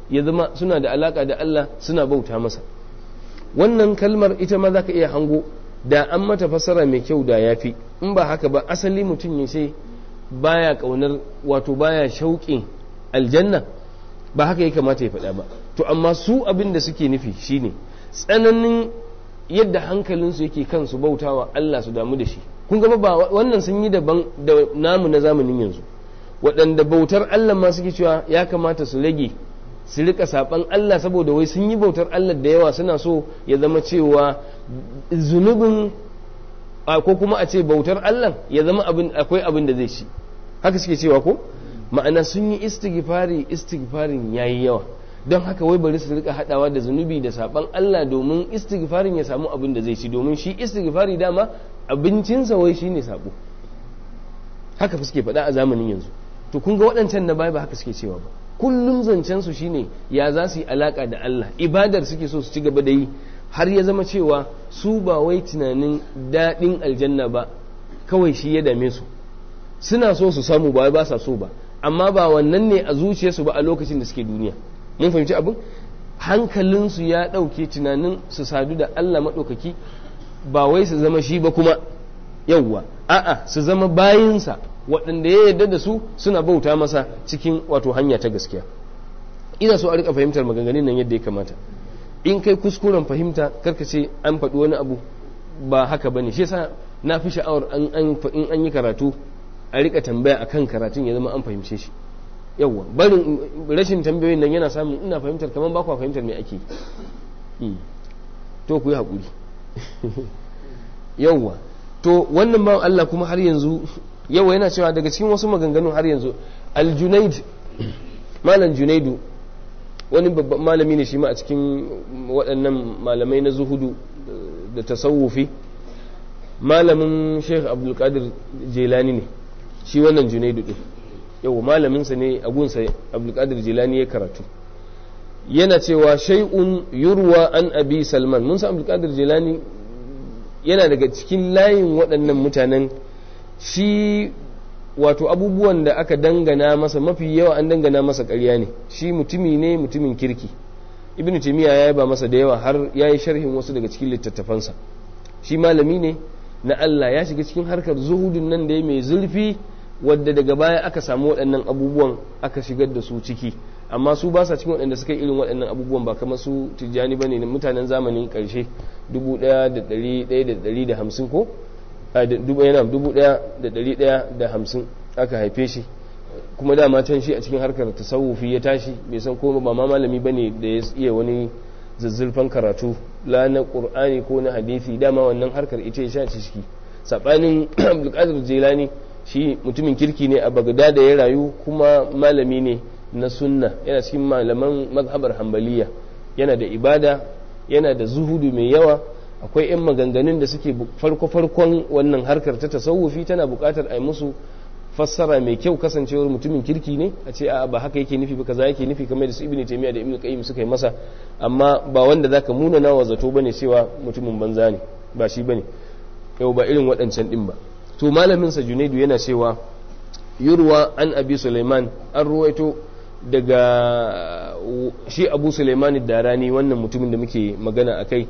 ya zama suna da alaka da Allah suna bauta masa. Wannan kalmar ita ma za ka iya hango da an mata fassara mai kyau da yafi, in ba haka ba asali mutum ya ce baya kaunar wato baya shauƙin aljanna, ba haka ya kamata ya faɗa ba. To amma su abin da suke nufi shine tsananin yadda hankalinsu yake kansu bautawa Allah su damu da shi. Kun ga ba wannan sun yi daban da namu na zamanin yanzu, waɗanda bautar Allah ma suke cewa ya kamata su rage su rika saban Allah saboda wai sun yi bautar Allah da yawa, suna so ya zama cewa zunubin ko kuma a ce bautar Allah ya zama akwai abin da zai ci. Haka suke cewa ko ma'ana sun yi istighfarin yayi yawa, don haka wai bari su rika hadawa da zunubi da saban Allah domin istighfarin ya samu abin da zai ci, domin shi istighfari dama abincinsa wai shine sabo. Haka suke faɗa a zamanin yanzu. To kun ga waɗancan na baya ba haka suke cewa ba, kullum zancen su shine ya za su yi alaka da Allah, ibadar suke so su ci gaba da yi, har ya zama cewa su ba wai tunanin daɗin aljanna ba kawai shi ya dame su, suna so su samu ba wai ba sa so ba, amma ba wannan ne a zuciyarsu ba a lokacin da suke duniya. Mun fahimci abin? Hankalinsu ya ɗauke tunanin su sadu da Allah maɗaukaki, ba wai su zama shi ba kuma yawwa, a'a su zama bayinsa waɗanda ya yarda da su suna bauta masa cikin wato hanya ta gaskiya. Ina so a rika fahimtar maganganun nan yadda ya kamata. In kai kuskuren fahimta karka ce an faɗi wani abu ba haka bane. Shi yasa na fi sha'awar in an yi karatu a rika tambaya akan karatun ya zama an fahimce shi. Yawwa, barin rashin tambayoyin nan yana samun ina fahimtar kamar ba ku fahimtar me ake yi. To ku yi haƙuri. Yawwa, to wannan ba Allah kuma har yanzu yawa yana cewa daga cikin wasu maganganun har yanzu al-Junaid, malam Junaidu wani babban malami ne shi ma a cikin waɗannan malamai na zuhudu da tasawufi, malamin Sheikh Abdul Qadir Jilani ne shi wannan Junaidu din. Yawa malaminsa ne a gunsa Abdul Qadir Jilani ya karatu. Yana cewa shay'un yurwa an Abi Salman. Mun san Abdul Qadir Jilani yana daga cikin layin waɗannan mutanen, shi wato abubuwan da aka dangana masa mafi yawa an dangana masa ƙarya ne. Shi mutumi ne, mutumin kirki. Ibn Taymiyyah ya yaba masa da yawa har ya yi sharhin wasu daga cikin littattafansa. Shi malami ne na Allah, ya shiga cikin harkar zuhudun nan da ya mai zurfi, wadda daga baya aka samu waɗannan abubuwan aka shigar da su ciki, amma su ba sa cikin waɗanda suka yi irin waɗannan abubuwan, ba kamar su Tijjani bane ne, mutanen zamanin ƙarshe 1150 ko 1150 aka haife shi, kuma dama can shi a cikin harkar tasawufi ya tashi, bai san komai ba, ma malami bane da ya iya wani zazzulfan karatu la na Qur'ani ko na hadisi, dama wannan harkar ita ya sha ciki. Sabanin Abdul Qadir Jilani shi mutumin kirki ne a Bagdad da ya rayu, kuma malami ne na sunna, yana cikin malaman mazhabar Hanbaliya, yana da ibada, yana da zuhudu mai yawa. Akwai 'yan maganganun da suke farko-farkon wannan harkar ta tasawufi tana buƙatar a yi musu fassara mai kyau, kasancewar mutumin kirki ne, a ce a ba haka yake nufi ba kaza yake nufi, kamar da su Ibn Taymiyyah da Ibn Qayyim suka yi masa, amma ba wanda zaka munana wa zato bane cewa mutumin banza ne, ba shi bane. Yau ba irin waɗancan din ba. To malamin sa Junaidu yana cewa yurwa an Abi Sulaiman, an ruwaito daga shi Abu Sulaiman ad-Darani, wannan mutumin da muke magana akai,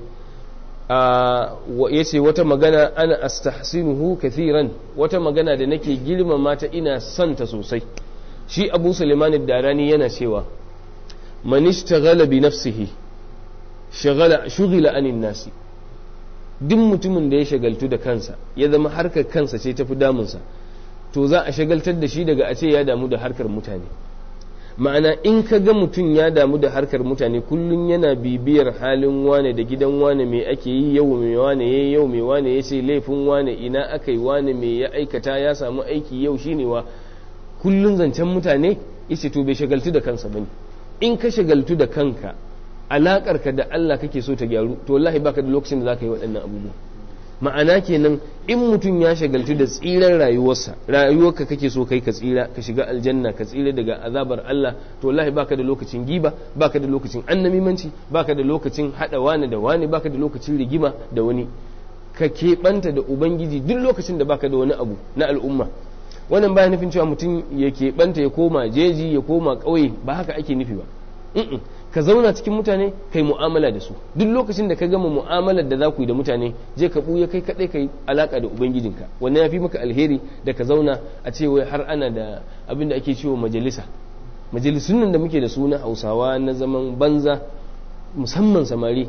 yace wata magana ana astahsinuhu kathiran, wata magana da nake girmama ta ina son ta sosai. Shi Abu Sulaiman ad-Darani yana cewa man ishtaghala bi nafsihi shughila anin nasi, duk mutumin da ya shagaltu da kansa ya zama harkar kansa ce tafi damunsa, to za a shagaltar da shi daga a ce ya damu da harkar mutane. Ma'ana in ka ga mutum ya damu da harkar mutane, kullum yana bibiyar halin wane da gidan wane, mai ake yi yau, mai wane yayi yau, mai wane ya ce laifin wane, ina aka yi wane, mai ya aikata, ya samu aiki yau shine wa, kullum zancen mutane, yace to bai shagaltu da kansa bane. In ka shagaltu da kanka, alaƙarka da Allah kake so ta gyaru, to wallahi baka da lokacin da zaka yi waɗannan abubuwa. Ma'ana kenan in mutum ya shagaltu da tsiran rayuwarsa, rayuwarka kake so kai ka tsira, ka shiga aljanna, ka tsira daga azabar Allah, to wallahi baka da lokacin giba, baka da lokacin annamimanci, baka da lokacin hada wani da wani, baka da lokacin rigima da wani. Ka keɓanta da Ubangiji duk lokacin da baka da wani abu na al'umma. Wannan baya nufin cewa mutum ya keɓanta ya koma jeji, ya koma ƙauye, ba haka ake nufi ba. ka zauna cikin mutane kai mu'amala da su duk lokacin da ka gama mu'amalar da za ku yi da mutane je ka buya kai kadai kai alaka da ubangijinka wannan yafi maka alheri da ka zauna a ce wai har ana da abin da ake cewa majalisun nan da muke da su na Hausawa na zaman banza musamman samari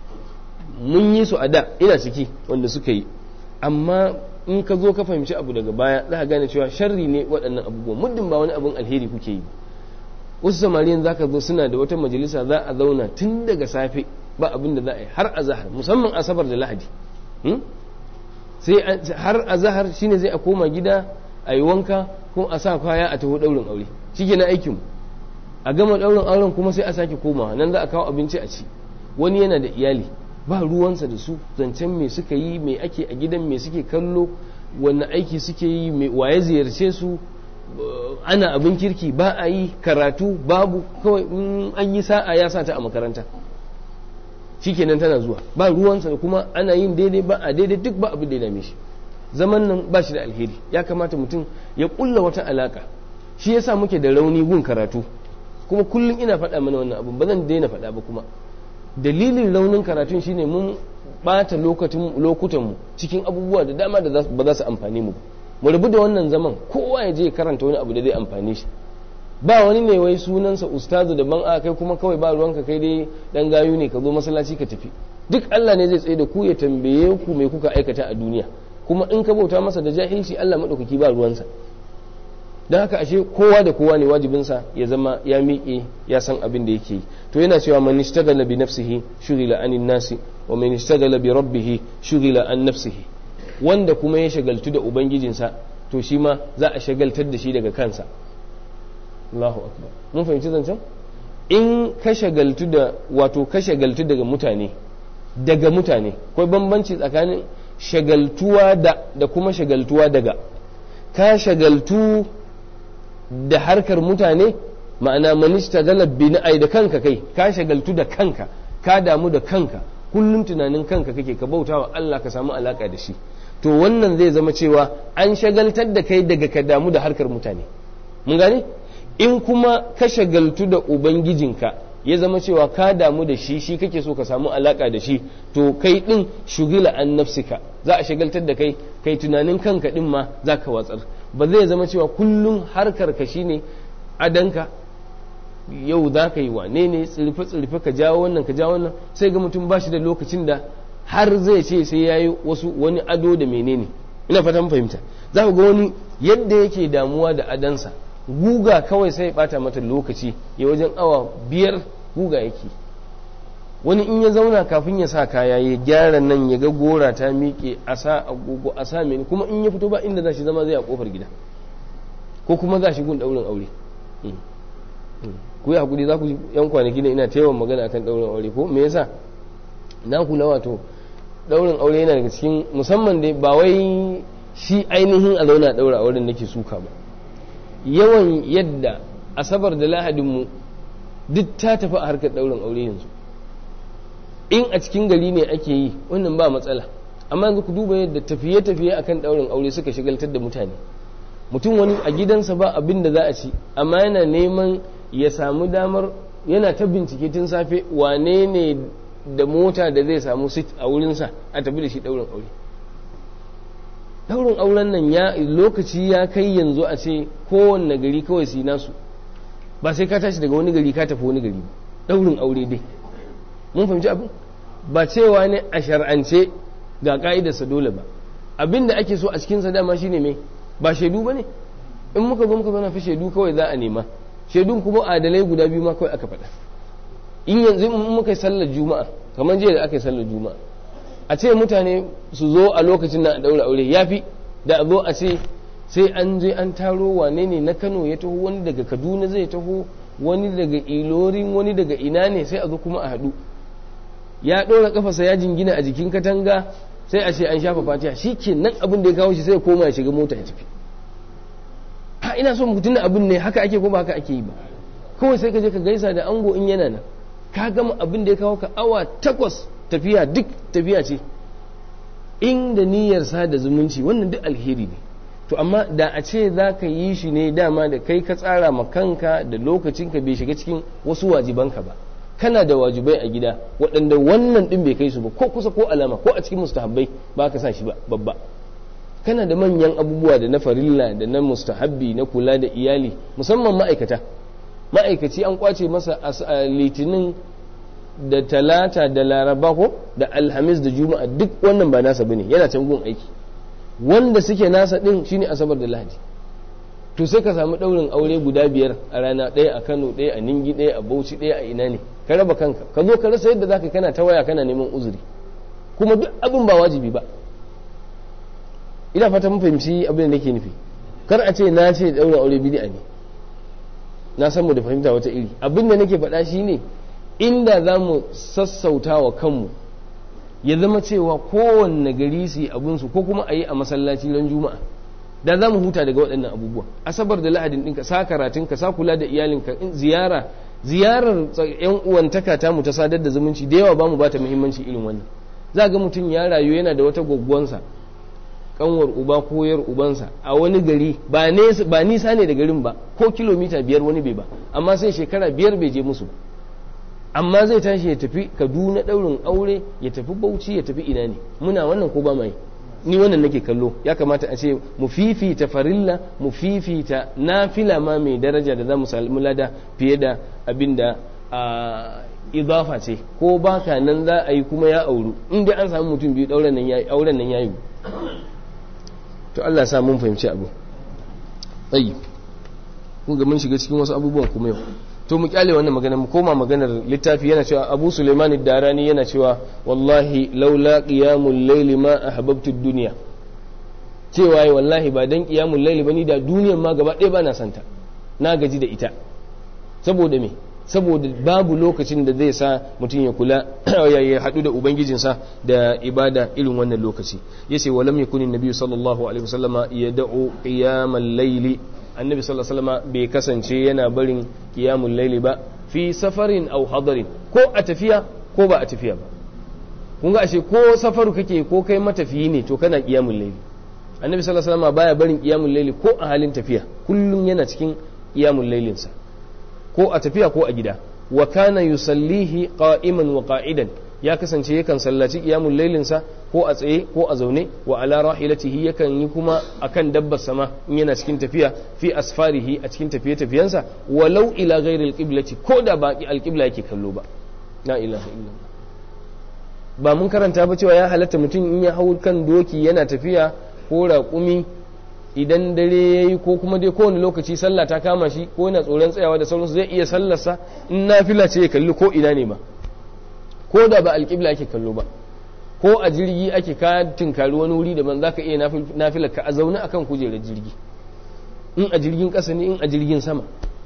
mun yi su a da ina ciki wanda suka yi amma in ka zo ka fahimci abu daga baya za ka gane cewa sharri ne waɗannan abubuwan muddin ba wani abin alheri kuke yi wasu samariyan za ka zo suna da wata majalisa za a zauna tun daga safe ba abin da za a yi har azahar musamman asabar da lahadi sai har azahar shine zai a koma gida a yi wanka ko a sa kaya a taho ɗaurin aure shi ke na aikinmu a gama ɗaurin auren kuma sai a sake komawa nan za a kawo abinci a ci wani yana da iyali ba ruwansa da su zancen me suka yi me ake a gidan me suke kallo wanne aiki suke yi me waye ziyarce su ana abin kirki ba a yi karatu babu kawai an yi sa'a ya sa ta a makaranta shikenan tana zuwa ba ruwansa da kuma ana yin daidai ba a daidai duk ba abin da ya dame shi zaman nan ba shi da alheri ya kamata mutum ya kulla wata alaka shi yasa muke da rauni gun karatu kuma kullum ina faɗa mana wannan abu ba zan daina faɗa ba kuma dalilin raunin karatun shine mun bata lokutanmu cikin abubuwa da dama da ba za su amfani mu mu rabu da wannan zaman kowa ya je karanta wani abu da zai amfane shi ba wani ne wai sunansa ustazu daban a kai kuma kawai ba ruwanka kai dai dan gayu ne ka zo masallaci ka tafi duk Allah ne zai tsaye da ku ya tambaye ku me kuka aikata a duniya kuma in ka bauta masa da jahilci Allah madaukaki ba ruwansa don haka ashe kowa da kowa ne wajibinsa ya zama ya miƙe ya san abin da yake yi to yana cewa man ishtagala bi nafsihi shughila anin nasi wa man ishtagala bi rabbih shughila an nafsihi wanda kuma ya shagaltu da ubangijinsa to shi ma za a shagaltar da shi daga kansa Allahu akbar mun fahimci zancen in ka shagaltu da wato ka shagaltu daga mutane akwai bambanci tsakanin shagaltuwa da kuma shagaltuwa daga ka shagaltu da harkar mutane ma'ana manista galabi na ai da kanka kai ka shagaltu da kanka ka damu da kanka kullum tunanin kanka kake ka bauta wa Allah ka samu alaka da shi to wannan zai zama cewa an shagaltar da kai daga ka damu da harkar mutane mun gane in kuma ka shagaltu da ubangijinka ya zama cewa ka damu da shi kake so ka samu alaka da shi to kai din shugila an nafsika za a shagaltar da kai tunanin kanka din ma za ka watsar ba zai zama cewa kullum harkar ka shine adanka yau za ka yi wane ne tsirfe ka jawo wannan sai ga mutum ba shi da lokacin da har zai ce sai ya yi wani ado da menene ina fatan fahimta za ku ga wani yadda yake damuwa da adansa guga kawai sai ya bata mata lokaci ya wajen awa 5 guga yake wani in ya zauna kafin ya sa kaya ya gyara nan ya ga gora ta miƙe a sa agogo a sa mene kuma in ya fito ba inda za shi zama zai a kofar gida ko kuma za shi gun daurin aure ku yi hakuri za ku yan kwanaki ne ina taiwon magana akan daurin aure ko me yasa na kula wato daurin aure yana daga cikin musamman dai ba wai shi ainihin a zauna daura auren nake suka ba yawan yadda asabar da lahadinmu duk ta tafi a harkar daurin aure yanzu in a cikin gari ne ake yi wannan ba matsala amma yanzu ku duba yadda tafiye-tafiye akan daurin aure suka shigaltar da mutane mutum wani a gidansa ba abin da za a ci amma yana neman ya samu damar yana ta bincike tun safe wane ne da mota da zai samu sit a wurinsa a tafi da shi daurin aure daurin auren nan ya lokaci ya kai yanzu a ce kowanne gari kawai su yi nasu ba sai ka tashi daga wani gari ka tafi wani gari ba daurin aure dai mun fahimci abin ba cewa ne a shar'ance ga ka'idarsa dole ba abin da ake so a cikinsa dama shine mai ba shaidu ba ne in muka zo muka zana fi shaidu kawai za a nema shaidun kuma adalai guda biyu ma kawai aka faɗa in yanzu in muka yi sallar juma'a kamar jiya da aka yi sallar juma'a a ce mutane su zo a lokacin na a daura aure ya fi da a zo a ce sai an je an taro wane ne na Kano ya taho wani daga Kaduna zai taho wani daga Ilorin wani daga ina ne sai a zo kuma a haɗu ya ɗora kafarsa ya jingina a jikin katanga sai a ce an shafa fatiha shi ke nan abin da ya kawo shi sai ya koma ya shiga mota ya tafi ha ina so mutum abin ne haka ake ko ba haka ake yi ba kawai sai ka je ka gaisa da ango in yana nan ka gama abin da ya kawo ka awa 8 tafiya duk tafiya ce in da niyyar sada zumunci wannan duk alheri ne to amma da a ce za ka yi shi ne dama da kai ka tsara ma kanka da lokacinka bai shiga cikin wasu wajibanka ba, kana da wajibai a gida waɗanda wannan ɗin bai kai su ba ko kusa ko alama, ko a cikin mustahabbai ba ka sa shi ba babba, kana da manyan abubuwa da na farilla da na mustahabbi na kula da iyali, musamman ma'aikaci an kwace masa a litinin da talata da laraba ko da alhamis da juma'a duk wannan ba nasa bane, yana can gun aiki. Wanda suke nasa din shine asabar da lahadi. To sai ka samu daurin aure guda 5 a rana, ɗaya a Kano, ɗaya a Ningi, ɗaya a Bauchi, ɗaya a ina ne, ka raba kanka, ka zo ka rasa yadda zaka kana ta waya kana neman uzuri, kuma duk abin ba wajibi ba. Ina fata mun fahimci abin da nake nufi. Kar a ce na ce daurin aure bid'a ne, na san mu da fahimta wata iri. Abin da nake faɗa shine inda za mu sassauta wa kanmu ya zama cewa kowanne gari su yi abinsu ko kuma a yi a masallaci ran juma'a, da za mu huta daga waɗannan abubuwa. Asabar da lahadin ɗinka sa karatunka, sa kula da iyalinka, ziyarar yan uwantaka ta mu ta sadar da zumunci da yawa ba mu ba ta muhimmanci irin wannan. Za ga mutum ya rayu yana da wata gwaggwansa kanwar uba ko yar ubansa a wani gari ba nisa ne da garin ba, ko kilomita 5 wani bai ba, amma sai shekara 5 bai je musu ba. Amma zai tashi ya tafi Kaduna ɗaurin aure, ya tafi Bauchi, ya tafi ina ne. Muna wannan ko ba mai? Ni wannan nake kallo. Ya kamata a ce mu fifita farilla, mu fifita nafila ma mai daraja da za mu samu lada fiye da abinda idafa ce, ko baka nan za a yi kuma ya auru. In dai an samu mutum biyu auren nan yayi. To Allah sa mun fahimci abu. Tayyib. Kun ga mun shiga cikin wasu abubuwan kuma yau. To mu kyale wannan magana, mu koma maganar littafi. Yana cewa Abu Sulaiman ad-Darani yana cewa wallahi laula qiyamul layli ma ahbabtu ad-dunya, cewa wallahi ba dan qiyamul layli bani da duniyar ma gaba ɗaya ba na santa, na gaji da ita. Saboda me? Saboda babu lokacin da zai sa mutum ya kula ya haɗu da ubangijinsa da ibada irin wannan lokaci. Yace walam yakuni an-nabi sallallahu alaihi wasallama yad'u qiyamal layli, annabi sallallahu alaihi wasallam bai kasance yana barin qiyamul layli ba fi safarin aw hadarin, ko a tafiya ko ba a tafiya ba. kun ga ashe ko safaru kake ko kai matafiyi ne to kana qiyamul layli. Annabi sallallahu alaihi wasallam baya barin qiyamul layli ko a halin tafiya, kullum yana cikin qiyamul laylin sa, ko a tafiya ko a gida. Wa kana yusallihi qa'iman wa qa'idan, ya kasance yakan sallaci qiyamul laylin sa ko a tsaye ko a zaune. Wa ala rahilatihi, yakan yi kuma akan dabbar sama in yana cikin tafiya, fi asfarihi, a cikin tafiye-tafiyensa, walau ila ghairi alqiblati, ko da ba alqibla yake kallo ba. La ilaha illallah. Ba mun karanta ba cewa ya halatta mutum in ya hau kan doki yana tafiya ko raƙumi, idan dare yayi ko kuma dai kowane lokaci sallah ta kama shi ko yana tsoron tsayawa da sauransu, zai iya sallarsa in nafila ce ya kalli ko ina ne ba, ko da ba alƙibla ake kallo ba. Ko a jirgi ake ka tinkari wani wuri daban, za ka iya nafilar ka a zaune akan kujerar jirgi, in a jirgin ƙasa ne, in a jirgin sama,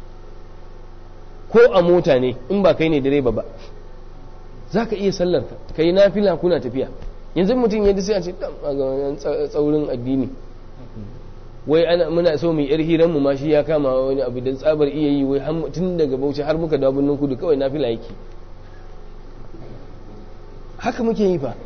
ko a mota ne in ba kai ne direba ba, za ka iya sallar ka yi nafila kuna tafiya. Yanzu mutum yadda sai a ce tsaurin addini, wai muna so mu yar hiran mu ma shi ya kama wani abu da tsabar iya yi, wai tun daga Bauchi har muka dawo Birnin Kudu kawai nafila yake. Haka muke yi fa.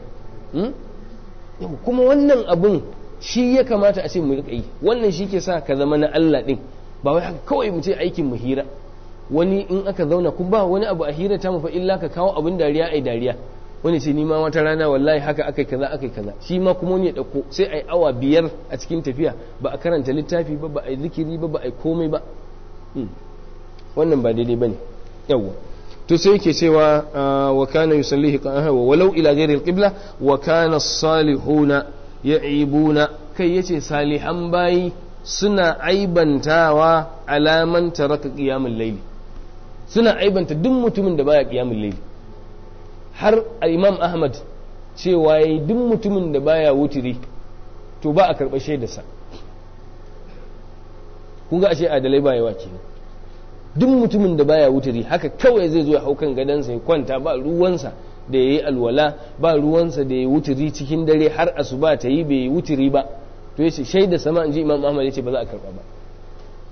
Kuma wannan abun shi ya kamata a ce mu rika yi, wannan shi ke sa ka zama na Allah din, ba wai haka kawai mu ce aikin mu hira. Wani in aka zauna kun ba wani abu a hira ta mu fa illa ka kawo abin dariya ai dariya. Wani ce ni ma wata rana wallahi haka akai kaza, shi ma kuma wani ya dauko sai ai awa 5 a cikin tafiya, ba a karanta littafi ba, ba ai zikiri ba ai komai ba. Wannan ba daidai bane. Yawwa. To sai yake cewa wa kana yusallihi qaha wa walau ila ghairi alqibla wa kana as-salihuna ya'ibuna, kai yace salihan bayi suna aibantawa alaman taraka qiyamul layli, suna aibanta duk mutumin da baya qiyamul layli. Har Imam Ahmad cewa yayi duk mutumin da baya wutiri to ba a karɓa shaidarsa. kun ga ashe adalai ba yawa kenan. Duk mutumin da baya wutiri haka kawai zai zo ya hau kan gadansa ya kwanta, ba ruwansa da yayi alwala, ba ruwansa da yayi wutiri cikin dare har asuba ta yi bai wutiri ba, to yace shaida sama inji Imam Ahmad yace ba za a karba ba.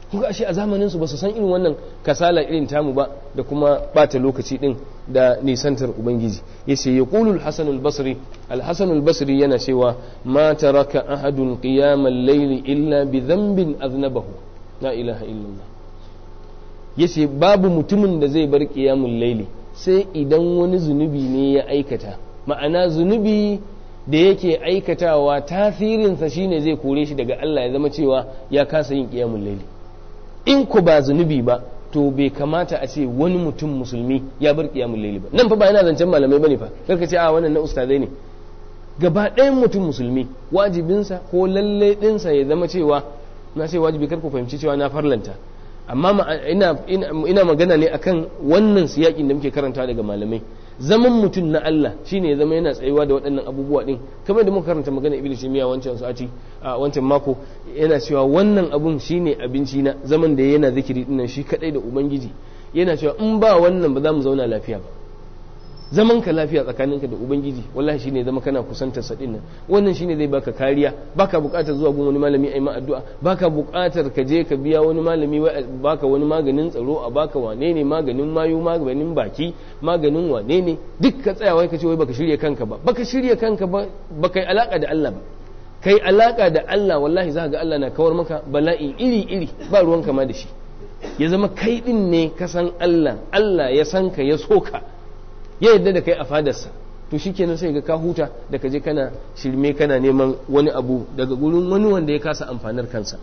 kuka ashe a zamanin su ba su san irin wannan kasala irin tamu ba da kuma bata lokaci din da nisantar ubangiji yace yaqulu al-hasan al-basri al-hasan al-basri yana cewa ma taraka ahadun qiyam al-layl illa bi dhanbin aznabahu la ilaha illallah yace babu mutumin da zai bar qiyamul layli sai idan wani zunubi ne ya aikata ma'ana zunubi da yake aikatawa tasirinsa shine zai kore shi daga Allah ya zama cewa ya kasa yin qiyamul layli in ku ba zunubi ba to bai kamata a ce wani mutum musulmi ya bar qiyamul layli ba nan fa ba yana zancen malamai bane fa karka ce a wannan na ustazai ne gaba ɗayan mutum musulmi wajibinsa ko lalle ɗinsa ya zama cewa na ce wajibi kar ku fahimci cewa na farlanta amma ina magana ne akan wannan siyakin da muke karanta daga malamai zaman mutum na Allah shine ya zama yana tsayuwa da waɗannan abubuwa din kamar da muka karanta magana ibnu taymiya wancan sati a wancan mako yana cewa wannan abun shine abinci na zaman da yana zikiri dinnan shi kadai da ubangiji yana cewa in ba wannan ba za mu zauna lafiya ba zaman ka lafiya tsakaninka da ubangiji wallahi shine zama kana kusantar sa dinnan wannan shine zai baka kariya baka buƙatar zuwa gun wani malami ai ma addu'a baka buƙatar ka je ka biya wani malami baka wani maganin tsaro a baka wane ne maganin mayu maganin baki maganin wane ne duk ka tsaya wai ka ce wai baka shirye kanka ba baka yi alaka da Allah ba kai alaka da Allah wallahi za ga Allah na kawar maka bala'i iri iri ba ruwan kama da shi ya zama kai din ne ka san Allah ya san ka ya soka ya yadda da kai a fadarsa to shikenan sai ga ka huta da ka je kana shirme kana neman wani abu daga gurin wani wanda ya kasa amfanar kansa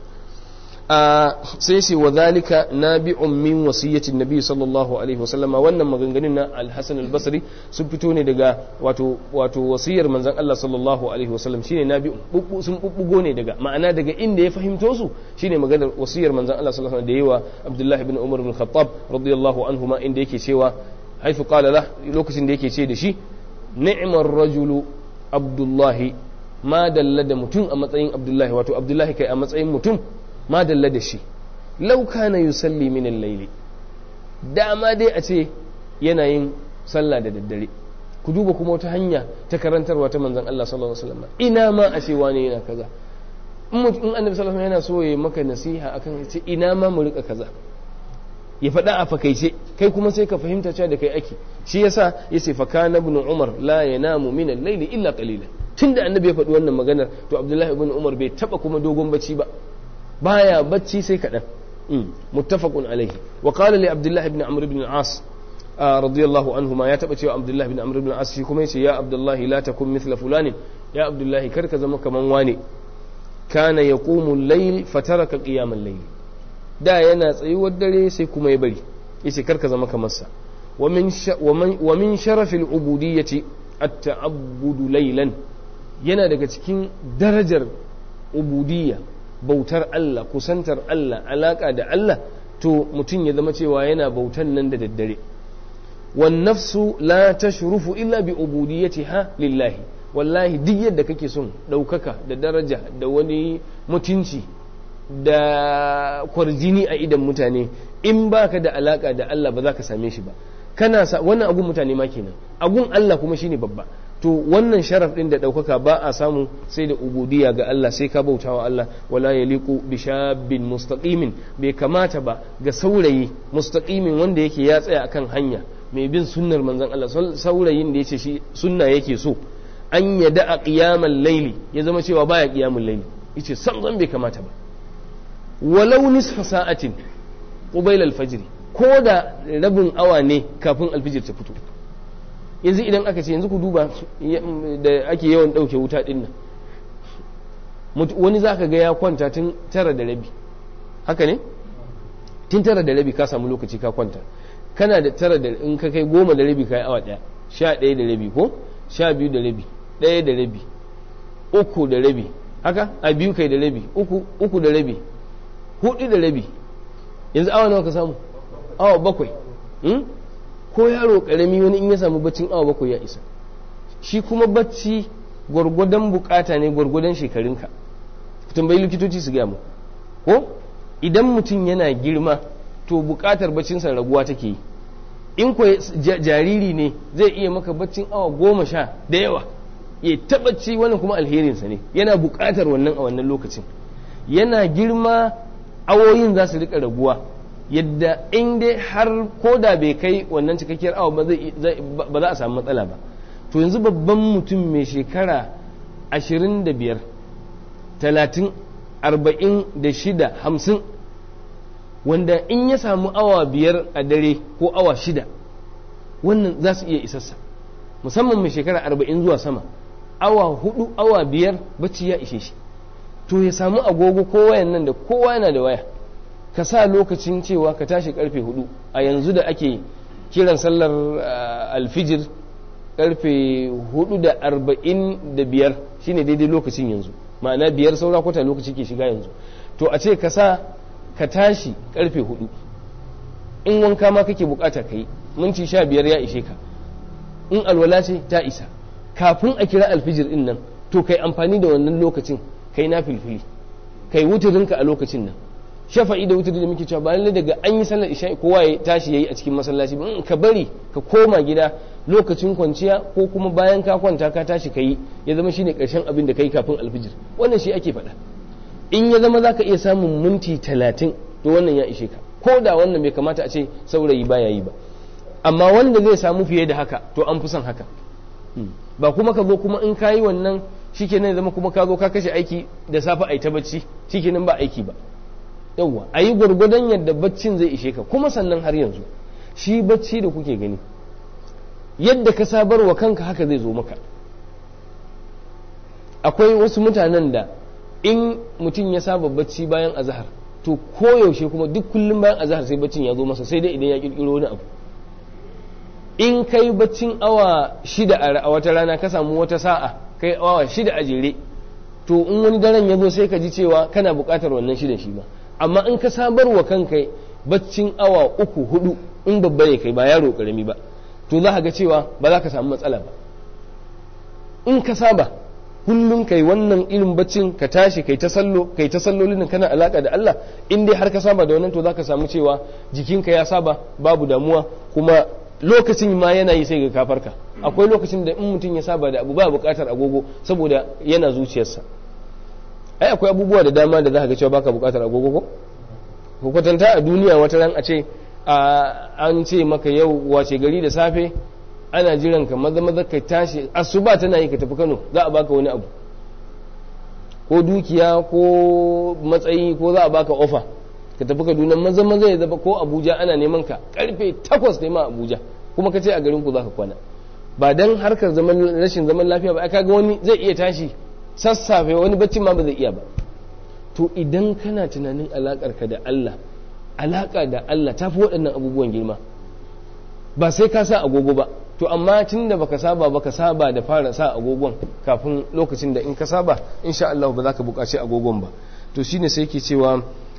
sai sai wa zalika nabi'un min wasiyyatin nabi sallallahu alaihi wasallam wannan maganganun na al-Hasan al-Basri sun fito ne daga wato wasiyar manzon Allah sallallahu alaihi wasallam shine nabi'un sun bubbugo ne daga ma'ana daga inda ya fahimto su shine maganar wasiyar manzon Allah sallallahu alaihi wasallam da yawa Abdullah ibn Umar ibn Khattab radiyallahu anhuma inda yake cewa haifu qala la lokacin da yake ce da shi ni'mar rajulu Abdullahi ma dalla da mutum a matsayin Abdullahi wato Abdullahi kai a matsayin mutum ma dalla da shi law kana yusalli min al-layli dama dai a ce yana yin sallah da daddare ku duba kuma wata hanya ta karantarwa ta manzon Allah sallallahu alaihi wasallam ina ma a ce wani yana kaza in annabi sallallahu alaihi wasallam yana so ya maka nasiha akan ce ina ma mu rika kaza ya faɗa a fakaice kai kuma sai ka fahimta cewa da kai ake shi yasa yace fa kana ibn umar la yanamu min al-layli illa qalilan tunda annabi ya faɗi wannan maganar to abdullahi ibn umar bai taba kuma dogon bacci ba baya bacci sai kaɗan muttafaqun alaihi wa qala li abdullahi ibn amr ibn al-as radiyallahu anhuma ya taba cewa abdullahi ibn amr ibn al-as shi kuma yace ya abdullahi la takun mithla fulani ya abdullahi kar ka zama kaman wane kana yaqumu al-layl fataraka qiyam al-layl da yana tsayuwar dare sai kuma ya bari yace kar ka zama kamar sa wa min sharafil ubudiyyati at-ta'abbudu laylan yana daga cikin darajar ubudiyya bautar Allah kusantar Allah alaka da Allah to mutum ya zama cewa yana bautan nan da daddare wan nafsu la tashrufu illa bi ubudiyyatiha lillahi wallahi duk yadda kake son daukaka da daraja da wani mutunci da kwarjini a idan mutane in baka da alaka da Allah ba za ka same shi ba wannan agun mutane ma kenan agun Allah kuma shine babba to wannan sharaf din da daukaka ba a samu sai da ubudiyya ga Allah sai ka bautawa Allah wala yaliqu bi shabbin mustaqimin bai kamata ba ga saurayi mustaqimin wanda yake ya tsaya akan hanya mai bin sunnar manzon Allah saurayin da yace shi sunna yake so an yada a qiyamal layli ya zama cewa baya qiyamul layli yace san bai kamata ba walau nisfa sa'atin qubayl al-fajr ko da rabin awa ne kafin alfijir ta fito yanzu idan aka ce yanzu ku duba da ake yawan dauke wuta din nan wani zaka ga ya kwanta tun 9:30 haka ne tun 9:30 ka samu lokaci ka kwanta kana da 9 in ka kai 10:30 kai awa daya 11:30 ko 12:30 1:30 3:30 haka a biyu kai da rabi 3:30 4:30 yanzu awa nawa ka samu awa 7 ko yaro karami wani in ya samu baccin awa 7 ya isa shi kuma bacci gwargwadon bukata ne gwargwadon shekarunka tambayi likitoci su gaya mu ko idan mutum yana girma to bukatar baccinsa raguwa take yi in ko jariri ne zai iya maka baccin awa 10 da yawa ya ta bacci wannan kuma alherinsa ne yana bukatar wannan a wannan lokacin yana girma awoyin za su rika raguwa yadda in dai har ko da bai kai wannan cikakkiyar awa ba za a samu matsala ba. To yanzu babban mutum mai shekara 25 30 46 50 wanda in ya samu awa 5 a dare ko awa 6 wannan za su iya isassa, musamman mai shekara 40 zuwa sama, awa 4 awa 5 bacci ya ishe shi. To ya samu agogo ko wayan nan da kowa yana da waya, ka sa lokacin cewa ka tashi karfe 4 a yanzu da ake kiran sallar alfijir karfe 4:45 shine daidai lokacin yanzu, ma'ana 5 saura kwata lokaci ke shiga yanzu. To a ce ka sa ka tashi karfe 4, in wanka ma kake bukata ka yi minti 15 ya ishe ka, in alwala ce ta isa, kafin a kira alfijir din nan to kai amfani da wannan lokacin kai na filfili, kai wuturinka a lokacin nan. Shafa'i da wuturi da muke cewa ba lalle daga an yi sallar isha kowa ya tashi yayi a cikin masallaci ba, ka bari ka koma gida lokacin kwanciya ko kuma bayan ka kwanta ka tashi kai, ya zama shine karshen abin da kai kafin alfijir. Wannan shi ake faɗa. In ya zama zaka iya samun minti 30 to wannan ya ishe ka, ko da wannan bai kamata a ce saurayi baya yi ba, amma wanda zai samu fiye da haka to an fi son haka. Ba kuma ka zo kuma in kayi wannan shikenan zama kuma ka zo ka kashe aiki da safe ai ta bacci shikenan ba aiki ba. Yawwa a yi gwargwadon yadda baccin zai ishe ka. Kuma sannan har yanzu shi bacci da kuke gani yadda ka sabar wa kanka haka zai zo maka. Akwai wasu mutanen da in mutum ya saba bacci bayan azahar to koyaushe kuma duk kullum bayan azahar sai baccin ya zo masa, sai dai idan ya kirkiro wani abu. In kai baccin awa 6 a wata rana ka samu wata sa'a kai awa 6 a jere, to in wani daren ya zo sai ka ji cewa kana buƙatar wannan 6 shi ba. Amma in ka sabar wa kanka baccin awa 3-4 in babba ne kai ba yaro karami ba, to za ka ga cewa ba za ka samu matsala ba. In ka saba kullum kai wannan irin baccin ka tashi kai ta sallolin kana alaka da Allah, in dai har ka saba da wannan to za ka samu cewa jikinka ya saba, babu damuwa, kuma lokacin ma yana yi sai ga kafarka. Akwai lokacin da in mutum ya saba da abu ba buƙatar agogo saboda yana zuciyarsa. Ai akwai abubuwa da dama da za ka ga cewa baka bukatar agogo ko kwatanta a duniya wata ran a ce an ce maka yau wace gari da safe ana jiran ka maza ka tashi asuba tana yi ka tafi Kano, za a baka wani abu ko dukiya ko matsayi ko za a baka ofa ka tafi Kaduna maza ya zaba, ko Abuja ana neman ka karfe 8 ne ma Abuja, kuma ka ce a garin ku za ka kwana. Ba dan harkar rashin zaman lafiya ba, kaga wani zai iya tashi sassafe, wani bacci ma ba zai iya ba. To idan kana tunanin alaƙarka da Allah, alaƙa da Allah ta fi waɗannan abubuwan girma, ba sai ka sa agogo ba. To amma tun da baka saba da fara sa agogon kafin lokacin da in ka saba insha Allah ba za ka buƙaci agogon ba. To shine sai ke cewa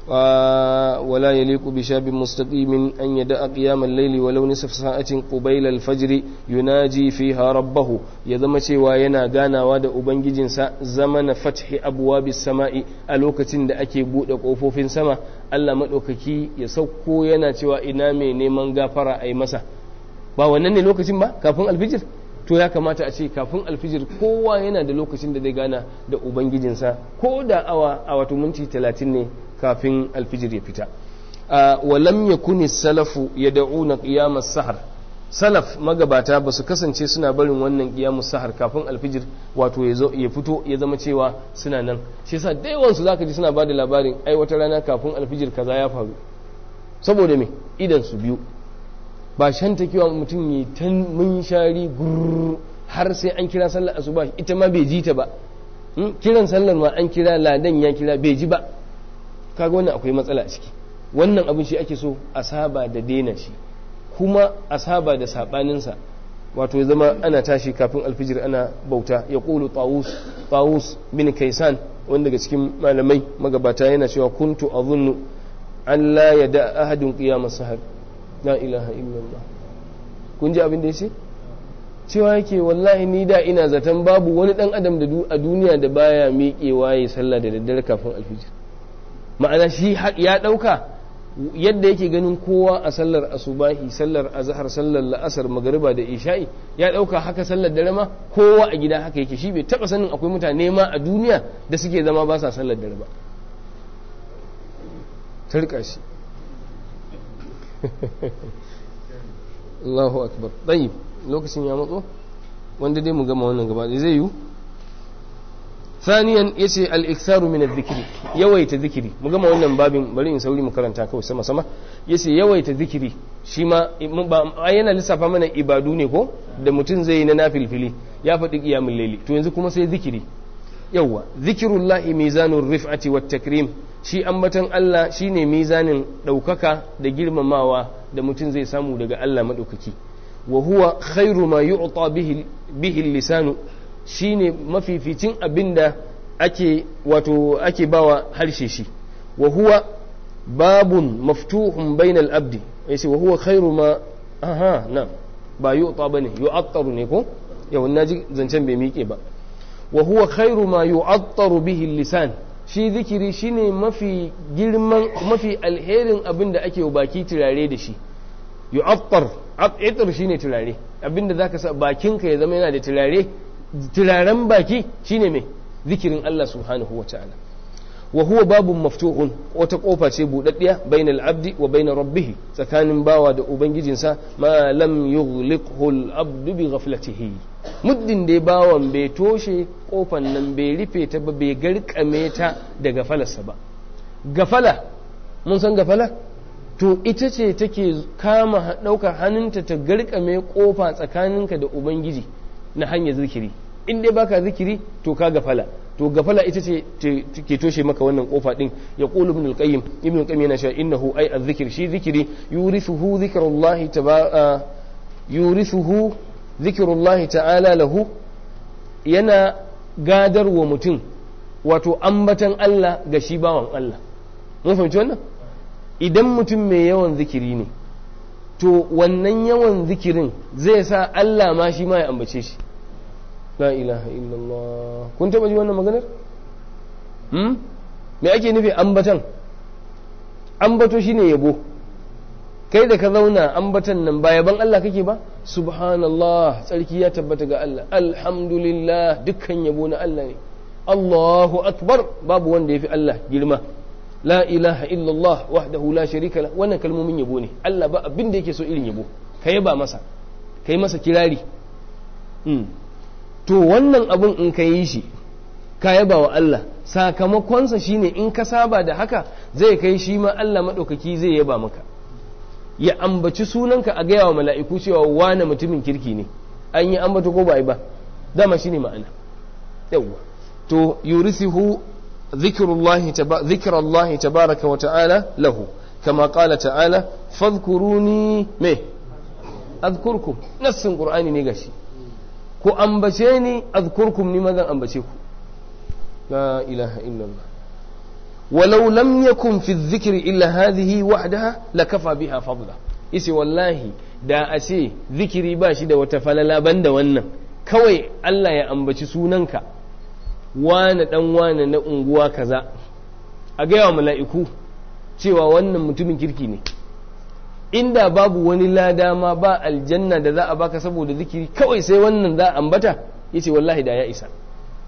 ولا يليق بشاب مستقيم أن يدع قيام الليل ولو نصف ساعة قبيل الفجر يناجي فيها ربه يذم cewa yana ganawa da ubangijinsa zamana fathi abwabis sama'i a lokacin da ake bude kofofin sama. Allah madaukaki ya sauko yana cewa ina mai neman gafara ai masa. Ba wannan ne lokacin ba kafin alfijir? To ya kamata a ce kafin alfijir kowa yana da lokacin da zai gana da ubangijinsa, ko da a wato minti 30 ne kafin alfijir ya fita. Walam yakuni salafu yad'una qiyamas sahar. Salaf magabata ba su kasance suna barin wannan qiyamus sahar kafin alfijir wato ya fito ya zama cewa suna nan. Shi yasa da yawan su zaka ji suna bada labarin ai wata rana kafin alfijir kaza ya faru. Saboda me? Idan su biyu. Ba shantakewa mutum yi ta munshari gurr har sai an kira sallar asuba ita ma bai ji ta ba. Kiran sallar ma an kira, ladan ya kira bai ji ba. Kaga wannan akwai matsala a ciki. Wannan abin shi ake so a saba da daina shi, kuma a saba da sabaninsa, wato ya zama ana tashi kafin alfijir ana bauta. Ya qulu Tawus bin Kaisan, wanda daga cikin malamai magabata, yana cewa kuntu azunnu an la yada ahadun qiyamas sahar. La ilaha illallah. Kun ji abin da yace? Cewa yake wallahi ni da ina zaton babu wani dan adam da a duniya da baya miƙewa yayin sallah da daddare kafin alfijir. Ma'ana shi ya dauka yadda yake ganin kowa a sallar asubahi, sallar azhar, sallar la'asar, magriba da isha'i, ya dauka haka sallar dare ma kowa a gida haka yake. Shi bai taba sanin akwai mutane ma a duniya da suke zama ba sa sallar dare ba. ta rika shi Allahu akbar. Tayyib, lokacin ya matso wanda dai mu gama wannan gaba da zai yi. Thaniyan yace al-iktharu min adh-dhikri, yawaita zikiri. Mu gama wannan babin, bari in sauri mu karanta kawai sama sama. Yace yawaita zikiri shi ma yana lissafa mana ibadu ne ko da mutum zai yi na nafilfili, ya faɗi qiyamul layli. To yanzu kuma sai zikiri. Yawwa, zikrullahi mizanur rif'ati wat takrim. Shi ambatan Allah shine mizanin daukaka da girmamawa da mutum zai samu daga Allah madaukaki. Wa huwa khairu ma yu'ta bihi lisanu, shine mafificin abinda ake bawa harshe shi. Wa huwa babun maftuhun bainal abdi, yace wa huwa khairu ma na ba yu'ta bane, yu'attaru ne ko yau naji zancen bai miƙe ba. Wa huwa khairu ma yu'attaru bihi lisan, shi zikiri shine mafi girman mafi alherin abinda ake baki turare da shi. Yu'attar, itar shine turare, abinda zaka sa bakinka ya zama yana da turare. Turaren baki shine mai zikirin Allah subhanahu wa ta'ala. Wa huwa babun maftuhun, wata kofa ce budaddiya bainal abdi wa bain rabbih, tsakanin bawa da ubangijinsa, ma lam yughliqhu al-abdu bi ghaflatihi. Muddin dai bawan bai toshe kofan nan, bai rufe ta ba, bai garkame ta da gafalarsa ba. Gafala, mun san gafala? To ita ce take kama ɗaukar hannunta ta garkame kofa tsakaninka da ubangiji na hanyar zikiri. In dai baka zikiri to ka gafala, to gafala ita ce ke toshe maka wannan kofa din. Ya qulu ibn al-qayyim yana cewa innahu ay az-zikr, shi zikiri yurithuhu dhikrullahi ta'ala lahu, yana gadar wa mutum wato ambatan Allah ga shi bawan Allah. Mun fahimci wannan? Idan mutum mai yawan zikiri ne, to wannan yawan zikirin zai sa Allah ma shi ma ya ambace shi. La ilaha illallah. Kun taba ji wannan maganar? Me ake nufi ambatan? Ambato shine yabo. Kai da ka zauna ambatan nan ba yaban Allah kake ba? Subhanallah, tsarki ya tabbata ga Allah. Alhamdulillah, dukkan yabo na Allah ne. Allahu akbar, babu wanda yafi Allah girma. La ilaha illallah wahdahu la sharika la, wannan kalmomin yabo ne. Allah ba abin da yake so irin yabo. Ka yaba masa, kai masa kirari. To wannan abun in ka yi shi, ka yaba wa Allah, sakamakonsa shine in ka saba da haka zai kai shi ma Allah maɗaukaki zai yaba maka, ya ambaci sunanka a gaya wa mala'iku cewa wane mutumin kirki ne. An yi ambata ko ba a yi ba, dama shine ma'ana. Yawwa, to yurisihu zikrullahi tabaraka wa ta'ala lahu, kama qala ta'ala fadhkuruni azkurkum. Nassin qur'ani ne gashi, ku ambace ni azkurkum, ni ma zan ambace ku. La ilaha illallah. Walau lam yakun fi dhikri illa hadhihi wahdaha lakafa biha fadla. Isi wallahi da a ce zikiri ba shi da wata falala banda wannan, kawai Allah ya ambaci sunanka, wane dan wane na unguwa kaza, a gaya wa mala'iku cewa wannan mutumin kirki ne. Inda babu wani lada ma, ba aljanna da za a baka saboda zikiri, kawai sai wannan za a ambata, yace wallahi da ya isa.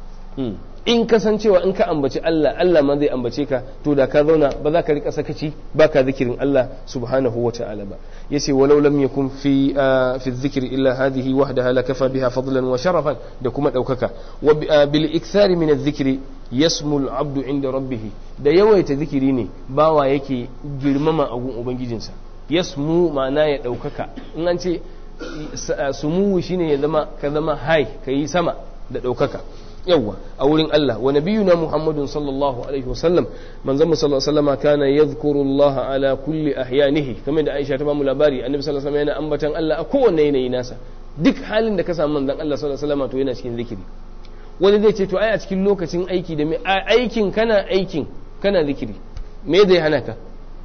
In kasancewa in ka ambaci Allah, Allah ma zai ambace ka, to da ka zauna ba za ka rika sakaci ba ka zikirin Allah subhanahu wa ta'ala ba. Yace walau lam yakun fi dhikri illa hadhihi wahdaha lakafa biha fadlan wa sharafan, da kuma daukaka. Wa bil ikthari min adh-dhikri yasmu al-'abdu 'inda rabbih, da yawaita zikiri ne bawa yake girmama a gun ubangijinsa. Yasmu ma'ana ya daukaka. In an ce sumuwu shine ya zama ka zama high, kai sama da daukaka. Yawwa a wurin Allah. Wa nabiyuna Muhammadun sallallahu alaihi wasallam, manzon sallallahu alaihi wasallam kana yadhkuru Allah ala kulli ahyanihi, kamar da Aisha ta ba mu labari, annabi sallallahu alaihi wasallam yana ambatan Allah a kowanne yanayi nasa. Duk halin da ka samu manzon Allah sallallahu alaihi wasallam to yana cikin zikiri. Wani zai ce to ai a cikin lokacin aiki da mai aikin kana zikiri, me zai hana ka?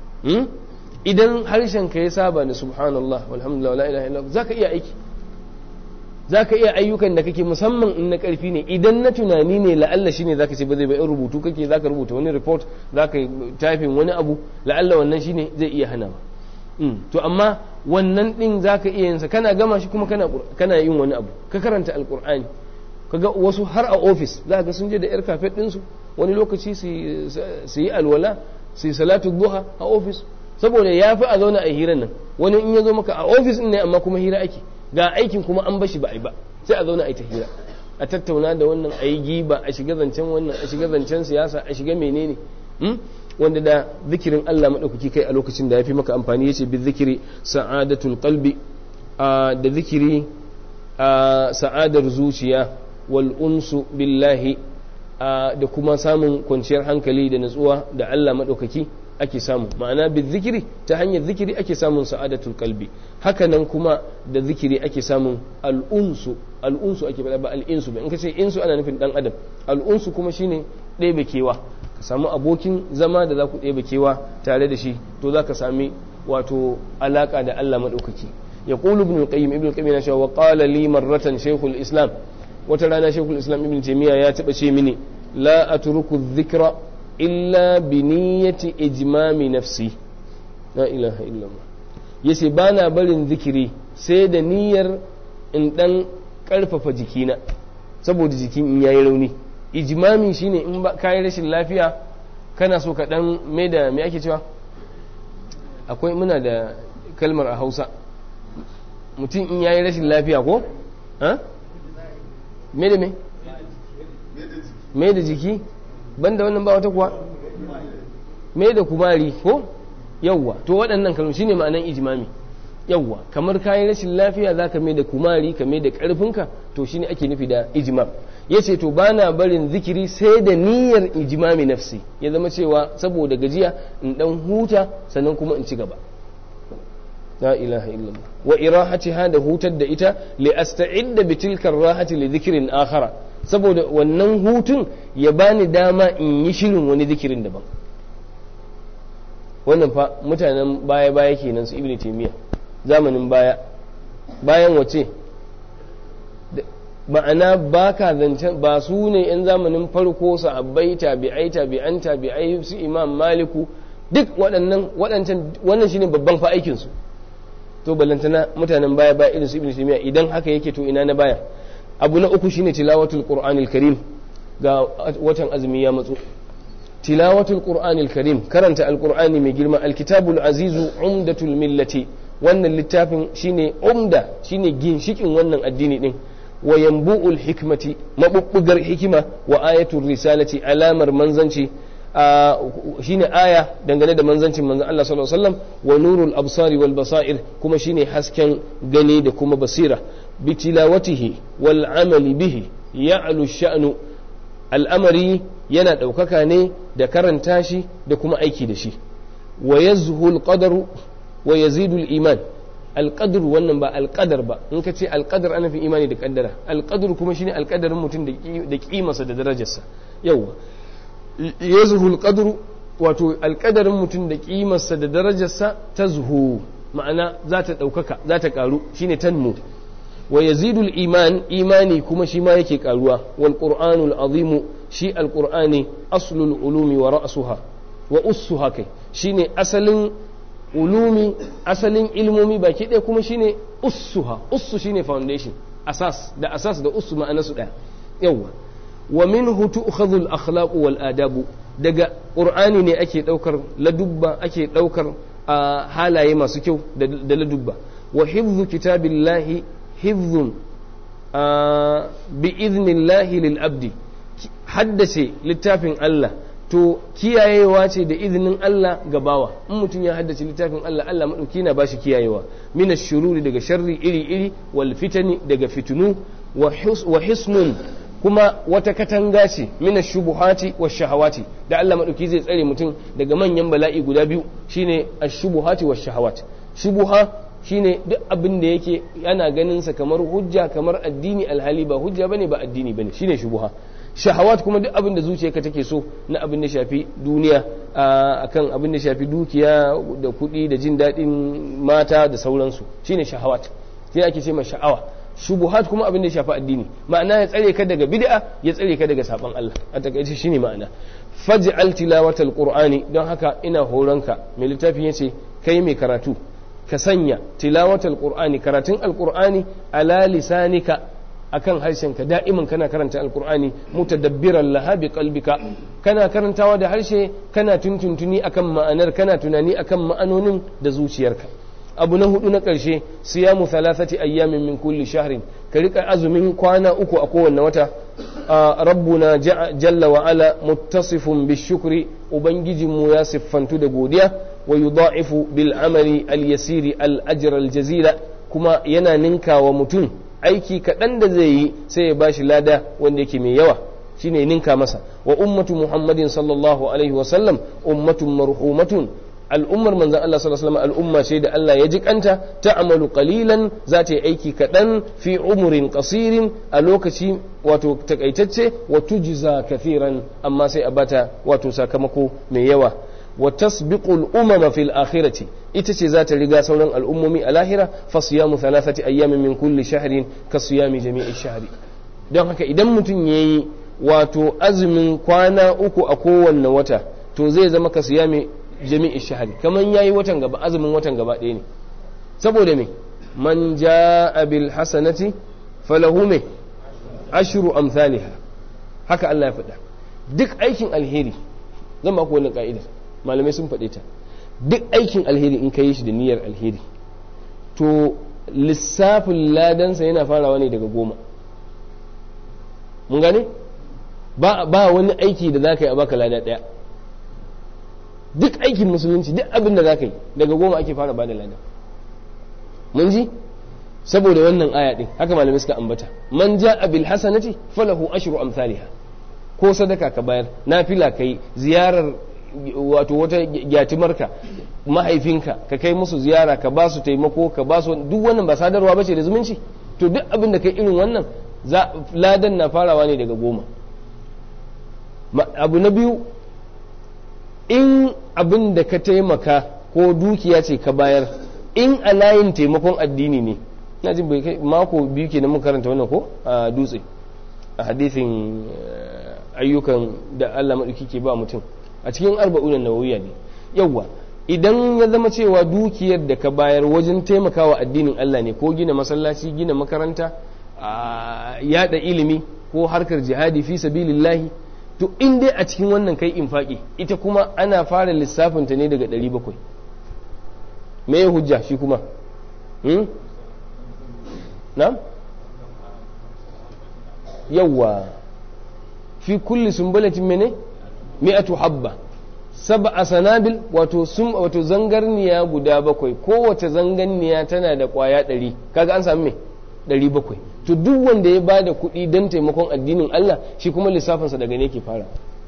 Idan harshen ka ya saba da subhanallah walhamdulillah wala ilaha illallah, zaka iya aiki, zaka iya ayyukan da kake, musamman in na karfi ne. Idan na tunani ne la'alla shine zaka ce ba zai ba, in rubutu kake zaka rubuta wani report, zaka typing wani abu, la'alla wannan shine zai iya hanawa. To amma wannan din zaka iya yin sa, kana gama shi kuma kana yin wani abu, ka karanta alqur'ani. Kaga wasu har a office zaka ga sun je da yar kafet din su, wani lokaci su yi alwala sai salatu duha a ofis saboda ya fi a zauna a hirar nan. wani in ya zo maka a ofis ne amma kuma hira ake, ga aikin kuma an bashi ba a yi ba, sai a zauna a yi ta hira, a tattauna da wannan, a yi giba, a shiga zancen wannan, a shiga zancen siyasa, a shiga menene, wanda da zikirin Allah maɗaukaki kai a lokacin da ya fi maka amfani. yace bi zikiri sa'adatul qalbi, da zikiri sa'adar zuciya, wal unsu billahi, da kuma samun kwanciyar hankali da natsuwa da Allah maɗaukaki ake samu. ma'ana bi zikiri, ta hanyar zikiri ake samun sa'adatul qalbi. haka nan kuma da zikiri ake samun al'unsu. al'unsu ake faɗa ba al'insu ba, in ka ce insu ana nufin dan adam, al'unsu kuma shine ɗebe kewa, ka samu abokin zama da za ku ɗebe kewa tare da shi, to za ka sami wato alaka da Allah maɗaukaki. ya ƙulu ibn al-qayyim yana cewa wa qala li marratan shaykhul islam, wata rana shaykhul islam ibn taymiya ya taɓa ce mini la atruku dhikra illa bi niyyati ijmami nafsi. la ilaha illallah. yace bana barin zikiri sai da niyyar in dan karfafa jikina, saboda jikin in yayi rauni. ijmami shine in ba kai rashin lafiya kana so ka dan me da me ake cewa, akwai muna da kalmar a Hausa, mutum in yayi rashin lafiya ko me da me da jiki, banda wannan ba wata kuwa, me da kumari ko yawwa, to waɗannan kalmomi shine ma'anan ijmami. yawwa, kamar kayan rashin lafiya zaka mai da kumari, ka mai da ƙarfinka, to shine ake nufi da ijmam. yace to bana barin zikiri sai da niyyar ijmami nafsi, ya zama cewa saboda gajiya in dan huta sannan kuma in ci gaba. la ilaha illallah. wa irahatiha, da hutar da ita, li asta'idda bi tilka rahati li dhikrin akhara, saboda wannan hutun ya bani dama in yi shirin wani zikirin daban. wannan fa mutanen baya kenan su ibnu taymiya, zamanin bayan wace, ma'ana ba ka zancen ba su ne yan zamanin farko, sahabbai, tabi'ai su imam maliku, duk wannan shine babban fa aikin su. to ballantana mutanen baya irin su ibnu taymiya, idan haka yake to ina na baya. abu na uku shine tilawatul qur'anil karim, ga watan azumi ya matso. tilawatul qur'anil karim, karanta alqur'ani mai girma. alkitabul azizu umdatul millati, wannan littafin shine umda, shine ginshikin wannan addini din. wa yanbu'ul hikmati, mabubbugar hikima. wa ayatul risalati, alamar manzanci, shine aya dangane da manzancin manzon Allah sallallahu alaihi wasallam. wa nurul absari wal basair, kuma shine hasken gani da kuma basira. bi tilawatihi wal amali bihi ya'lu sha'nu, al'amari yana ɗaukaka ne da karanta shi da kuma aiki da shi. wa yazhu al-qadaru wa yazidu al-iman. al-qadr, wannan ba al-qadar ba, in ka ce al-qadar ana fi imani da kaddara. al-qadr kuma shine al-qadarin mutum da kimarsa da darajarsa. yawa yazhu al-qadru, wato al-qadarin mutum da kimarsa da darajarsa, tazhu, ma'ana za ta ɗaukaka, za ta karu, shine tanmu. wa yazidu al-iman, imani kuma shi ma yake karuwa. wal qur'anul azim, shi al-qur'ani aslul ulumi wa ra'suha wa ussuha, kai shine asalin ulumi, asalin ilmomi baki ɗaya, kuma shine ussuha. ussu shine foundation, asas da ussu ma'ana su ɗaya. yawa wa minhu tu'khadhu al-akhlaq wal adabu, daga qur'ani ne ake daukar ladubba, ake daukar halaye masu kyau da ladubba. wa hifdhu kitabillahi hifdhun bi idnillahi lil abdi, haddace littafin Allah to kiyayewa ce da izinin Allah ga bawa. in mutum ya haddace littafin Allah, Allah madauki na bashi kiyayewa. mina shururi, daga sharri iri wal fitani, daga fitunu. wa hisnun, kuma wata katanga ce. mina shubuhati wa shahawati, da Allah madauki zai tsare mutum daga manyan bala'i guda biyu, shine ash-shubuhati wa shahawat. shubuha shine duk abin da yake yana ganin sa kamar hujja, kamar addini, alhali ba hujja bane, ba addini bane, shine shubuha. shahawat kuma duk abin da zuciyarka take so na abin da shafi duniya, akan abin da shafi dukiya da kuɗi da jin daɗin mata da sauransu, shine shahawat, sai ake ce ma sha'awa. shubuhat kuma abin da shafi addini, ma'ana ya tsare ka daga bid'a, ya tsare ka daga saban Allah, a takaice shine ma'ana. faj'al tilawatal qur'ani, don haka ina horonka, mai littafin yace kai mai karatu ka sanya tilawatal qur'ani, karatun alqur'ani, ala lisanika, akan harshenka da'iman kana karanta alkur'ani mutadabbiran laha bi qalbika kana karantawa da harshe kana tuntuntuni akan ma'anar kana tunani akan ma'anonin da zuciyarka. abu na hudu na ƙarshe siyamu thalathati ayyamin min kulli shahrin ka rika azumin kwana uku a kowanne wata. rabbuna jalla wa ala muttasifun bishukri ubangijinmu ya siffantu da godiya wa yudha'ifu bil amali al yasiri al ajra al jazila kuma yana ninka wa mutum aiki kaɗan da zai yi sai ya bashi lada wanda yake mai yawa shine ninka masa. wa ummatu muhammadin sallallahu alaihi wa sallam ummatun marhumatun al'ummar manzan Allah sallallahu alaihi wasallam al'umma ce da Allah ya jikanta ta'amalu qalilan za ta yi aiki kaɗan fi umurin qasirin a lokaci wato takaitacce wa tujza kathiran amma sai a bata wato sakamako mai yawa. wa tasbiqul umama fil akhirati ita ce za ta riga sauran al'ummomi a lahira fa siyamu thalathati ayyamin min kulli shahrin ka siyami jami'i shahri. don haka idan mutum yayi wato azumin kwana uku a kowanne wata to zai zama ka siyami jami'i shahari kaman yayi watan gaba azumin watan gaba ɗaya ne saboda me man jaa bil hasanati falahu me ashru amsalha haka Allah ya faɗa. duk aikin alheri zan ba ku wannan ka'ida malamai sun faɗe ta duk aikin alheri in kai shi da niyyar alheri to lissafin ladansa yana farawa ne daga 10. mun gane ba wani aiki da zaka yi a baka lada ɗaya. duk aikin musulunci duk abin da za ka yi daga 10 ake fara bada lada. mun ji saboda wannan aya din haka malamai suka ambata man ja'a bil hasanati falahu ashru amsalha ko sadaka ka bayar nafila kai ziyarar wato wata gyatimarka mahaifinka ka kai musu ziyara ka ba su taimako ka ba su duk wannan ba sadarwa bace da zumunci to duk abin da kai irin wannan ladan na farawa ne daga 10. abu na biyu in abin da ka taimaka ko dukiya ce ka bayar in a layin taimakon addini ne na jin bai kai mako biyu ke mun karanta wannan ko a dutse a hadisin ayyukan da Allah maɗauki ke ba mutum a cikin arba'unan nawawiyya ne yawwa idan ya zama cewa dukiyar da ka bayar wajen taimakawa addinin Allah ne ko gina masallaci gina makaranta yada ilimi ko harkar jihadi fi sabilillahi to in dai a cikin wannan kai infaki ita kuma ana fara lissafinta ne daga 700. me ya hujja shi kuma na yawwa fi kulli sumbulatin mene mi'atu habba sab'a sanabil wato zangarniya guda 7 kowace zangarniya tana da kwaya 100 kaga an samu me 700 to duk wanda ya bada kuɗi don taimakon addinin Allah shi kuma lissafinsa daga ne ke fara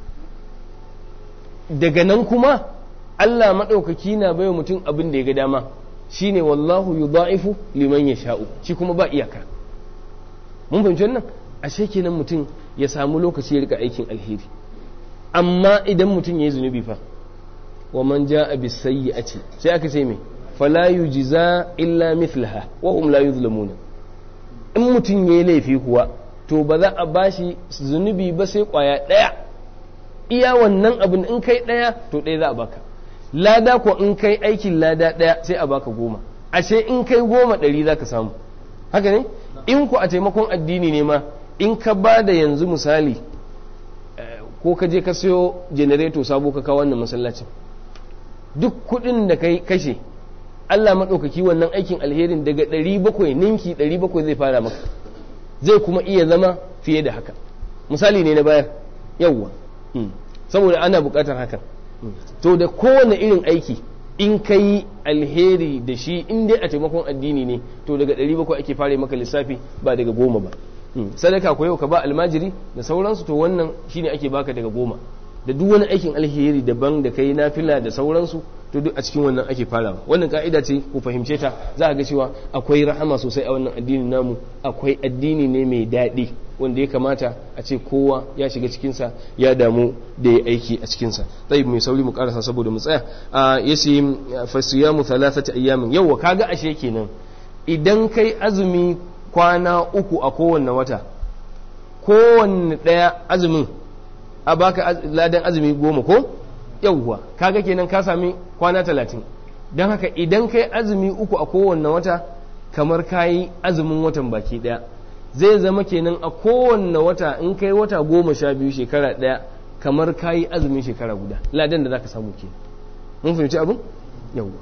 daga nan kuma Allah maɗaukaki na baiwa mutum abin da ya ga dama shine wallahu yudha'ifu liman yasha'u shi kuma ba iyaka. mun fahimci wannan ashe kenan mutum ya samu lokaci ya rika aikin alheri amma idan mutum yayi zunubi fa wa man ja'a bis sayyi'ati sai aka ce me fala yujza illa mithlaha wa hum la yuzlamuna in mutum yayi laifi kuwa to ba za a bashi zunubi ba sai kwaya daya iya wannan abin in kai daya to ɗaya za a baka lada ko in kai aikin lada daya sai a baka 10 ashe in kai 10 100 za ka samu haka ne in ku a taimakon addini ne ma in ka ba da yanzu misali ko ka je ka sayo janareto sabo ka kawo wannan masallacin duk kudin da kai kashe Allah maɗaukaki wannan aikin alherin daga 700 ninki 700 zai fara maka zai kuma iya zama fiye da haka misali ne na bayar yawwa saboda ana buƙatar hakan to da kowane irin aiki in ka yi alheri da shi in dai a taimakon addini ne to daga 700 ake fara maka lissafi ba daga 10 ba sadaka ko yau ka ba almajiri da sauransu to wannan shine ake baka daga 10 da duk wani aikin alheri daban da kai nafila da sauransu to duk a cikin wannan ake farawa wannan ka'ida ce ku fahimce ta za a ga cewa akwai rahama sosai a wannan addinin namu akwai addini ne mai daɗi wanda ya kamata a ce kowa ya shiga cikinsa ya damu da ya aiki a cikinsa zai mai sauri mu karasa saboda mu tsaya ya ce fasiyamu thalathati ayyamin yau kaga ashe kenan idan kai azumi kwana 3 a kowanne wata kowanne daya azumin a baka ladan azumi 10 ko yawwa kaga kenan ka sami kwana 30 don haka idan kai azumi 3 a kowanne wata kamar kayi azumin watan baki daya zai zama kenan a kowanne wata in kai wata 12 shekara ɗaya kamar kayi azumin shekara guda ladan da zaka samu kenan mun fahimci abin yawa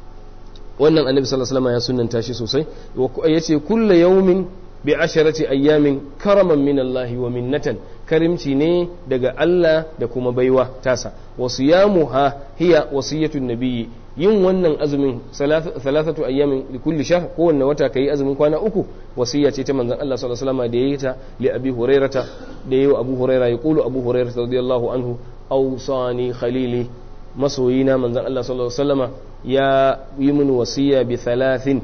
wannan annabi sallallahu alaihi wasallam ya sunnanta shi sosai yace kullu yawmin bi 10 ayyamin karaman min Allah wa minnatan karimci ne daga Allah da kuma baiwa tasa wasiyamuha hiya wasiyatun nabiyyi yin wannan azumin salasatu ayyamin li kulli shahr kowanne wata kai azumin kwana uku wasiya ce ta manzon Allah sallallahu alaihi wasallam da yayi ta li abi hurairata da yayi abu huraira ya kulu abu hurairah radiyallahu anhu awsani khalili masoyina manzon Allah sallallahu alaihi wasallama ya yi min wasiya bi thalathin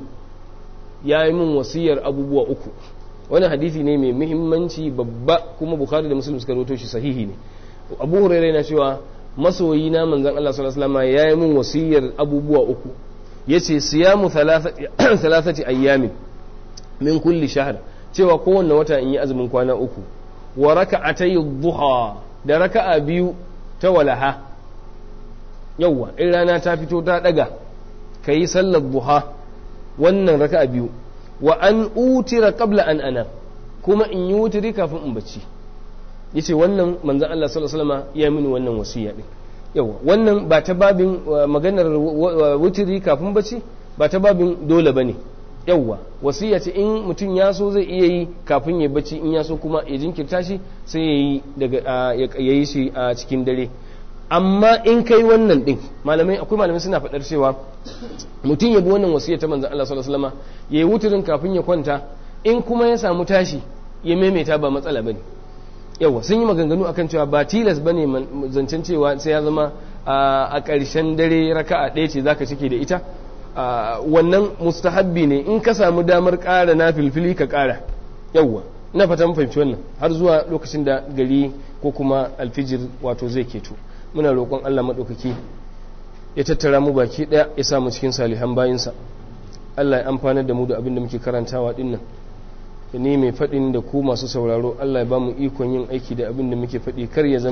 ya yi min wasiyar abubuwa uku wani hadisi ne mai muhimmanci babba kuma bukhari da muslim suka rawaito shi sahihi ne abu hurairah yana cewa masoyina manzon Allah sallallahu alaihi wasallama ya yi min wasiyar abubuwa uku yace siyamu thalathati ayyamin min kulli shahr cewa kowanne wata in yi azumin kwana uku wa raka'atay dhuha da raka'a biyu ta walaha yawwa in rana ta fito ta daga kayi sallar duha wannan raka'a biyu wa an utira qabla an ana kuma in yi wutiri kafin in bacci yace wannan manzon Allah sallallahu alaihi wasallam ya mini wannan wasiya din yawwa wannan ba ta babin maganar wutiri kafin bacci ba ta babin dole bane yawwa wasiya ce in mutum ya so zai iya yi kafin ya bacci in ya so kuma ya jinkirta shi sai ya yi daga ya yi shi a cikin dare amma in kai wannan din akwai malamai suna faɗar cewa mutum ya bi wannan wasiya ta manzon Allah sallallahu alaihi wasallam ya yi wutirin kafin ya kwanta in kuma ya samu tashi ya maimaita ba matsala bane yawa sun yi maganganu akan cewa ba tilas bane zancen cewa sai ya zama a ƙarshen dare raka'a ɗaya ce zaka cike da ita wannan mustahabbi ne in ka samu damar ƙara na filfili ka ƙara yawa ina fata mun fahimci wannan har zuwa lokacin da gari ko kuma alfijir wato zai keto muna roƙon Allah maɗaukaki ya tattara mu baki ɗaya ya sa mu cikin salihan bayinsa Allah ya amfanar da mu da abin da muke karantawa dinnan da ni mai faɗin da ku masu sauraro Allah ya ba mu ikon yin aiki da abin da muke faɗi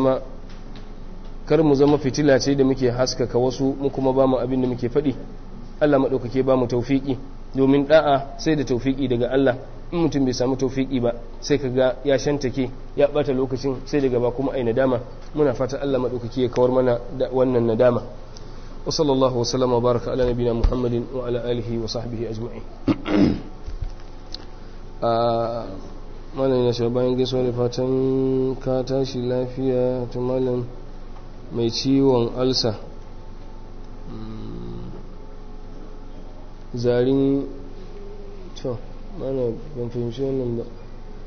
kar mu zama fitila ce da muke haskaka wasu mu kuma ba mu abin da muke faɗi Allah maɗaukaki ba mu tawfiki domin da'a sai da tawfiki daga Allah in mutum bai samu tawfiki ba sai kaga ya shantake ya bata lokacin sai daga ba kuma ai nadama muna fata Allah maɗaukaki ya kawar mana da wannan nadama wa sallallahu wa sallama baraka ala nabiyina muhammadin wa ala alihi wa sahbihi ajma'in malam ya shi bayan gaisuwa da fatan ka tashi lafiya ta malam mai ciwon alsa zarin to mana ban fahimci wannan ba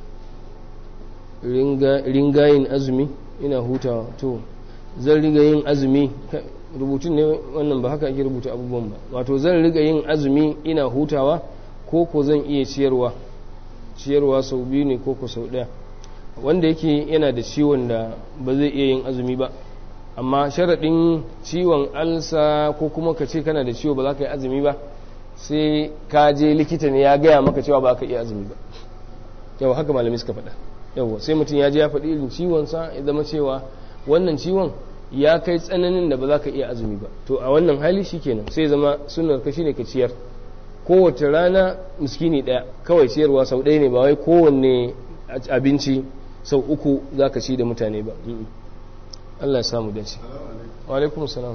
ringayin azumi ina hutawa to zan riga yin azumi rubutun ne wannan ba haka ake rubuta abubuwan ba wato zan riga yin azumi ina hutawa ko zan iya ciyarwa sau biyu ne ko sau ɗaya wanda yake yana da ciwon da ba zai iya yin azumi ba amma sharaɗin ciwon alsa ko kuma ka ce kana da ciwo ba za ka yi azumi ba sai ka je likita ne ya gaya maka cewa ba ka iya azumi ba yau haka malamai suka faɗa yau sai mutum ya je ya faɗi irin ciwonsa ya zama cewa wannan ciwon ya kai tsananin da ba za ka iya azumi ba to a wannan hali shi kenan sai zama sunar ka shine ka ciyar kowace rana miskini ɗaya kawai ciyarwa sau ɗaya ne ba wai kowanne abinci sau uku za ka ci da mutane ba Allah ya samu dace wa alaikum salam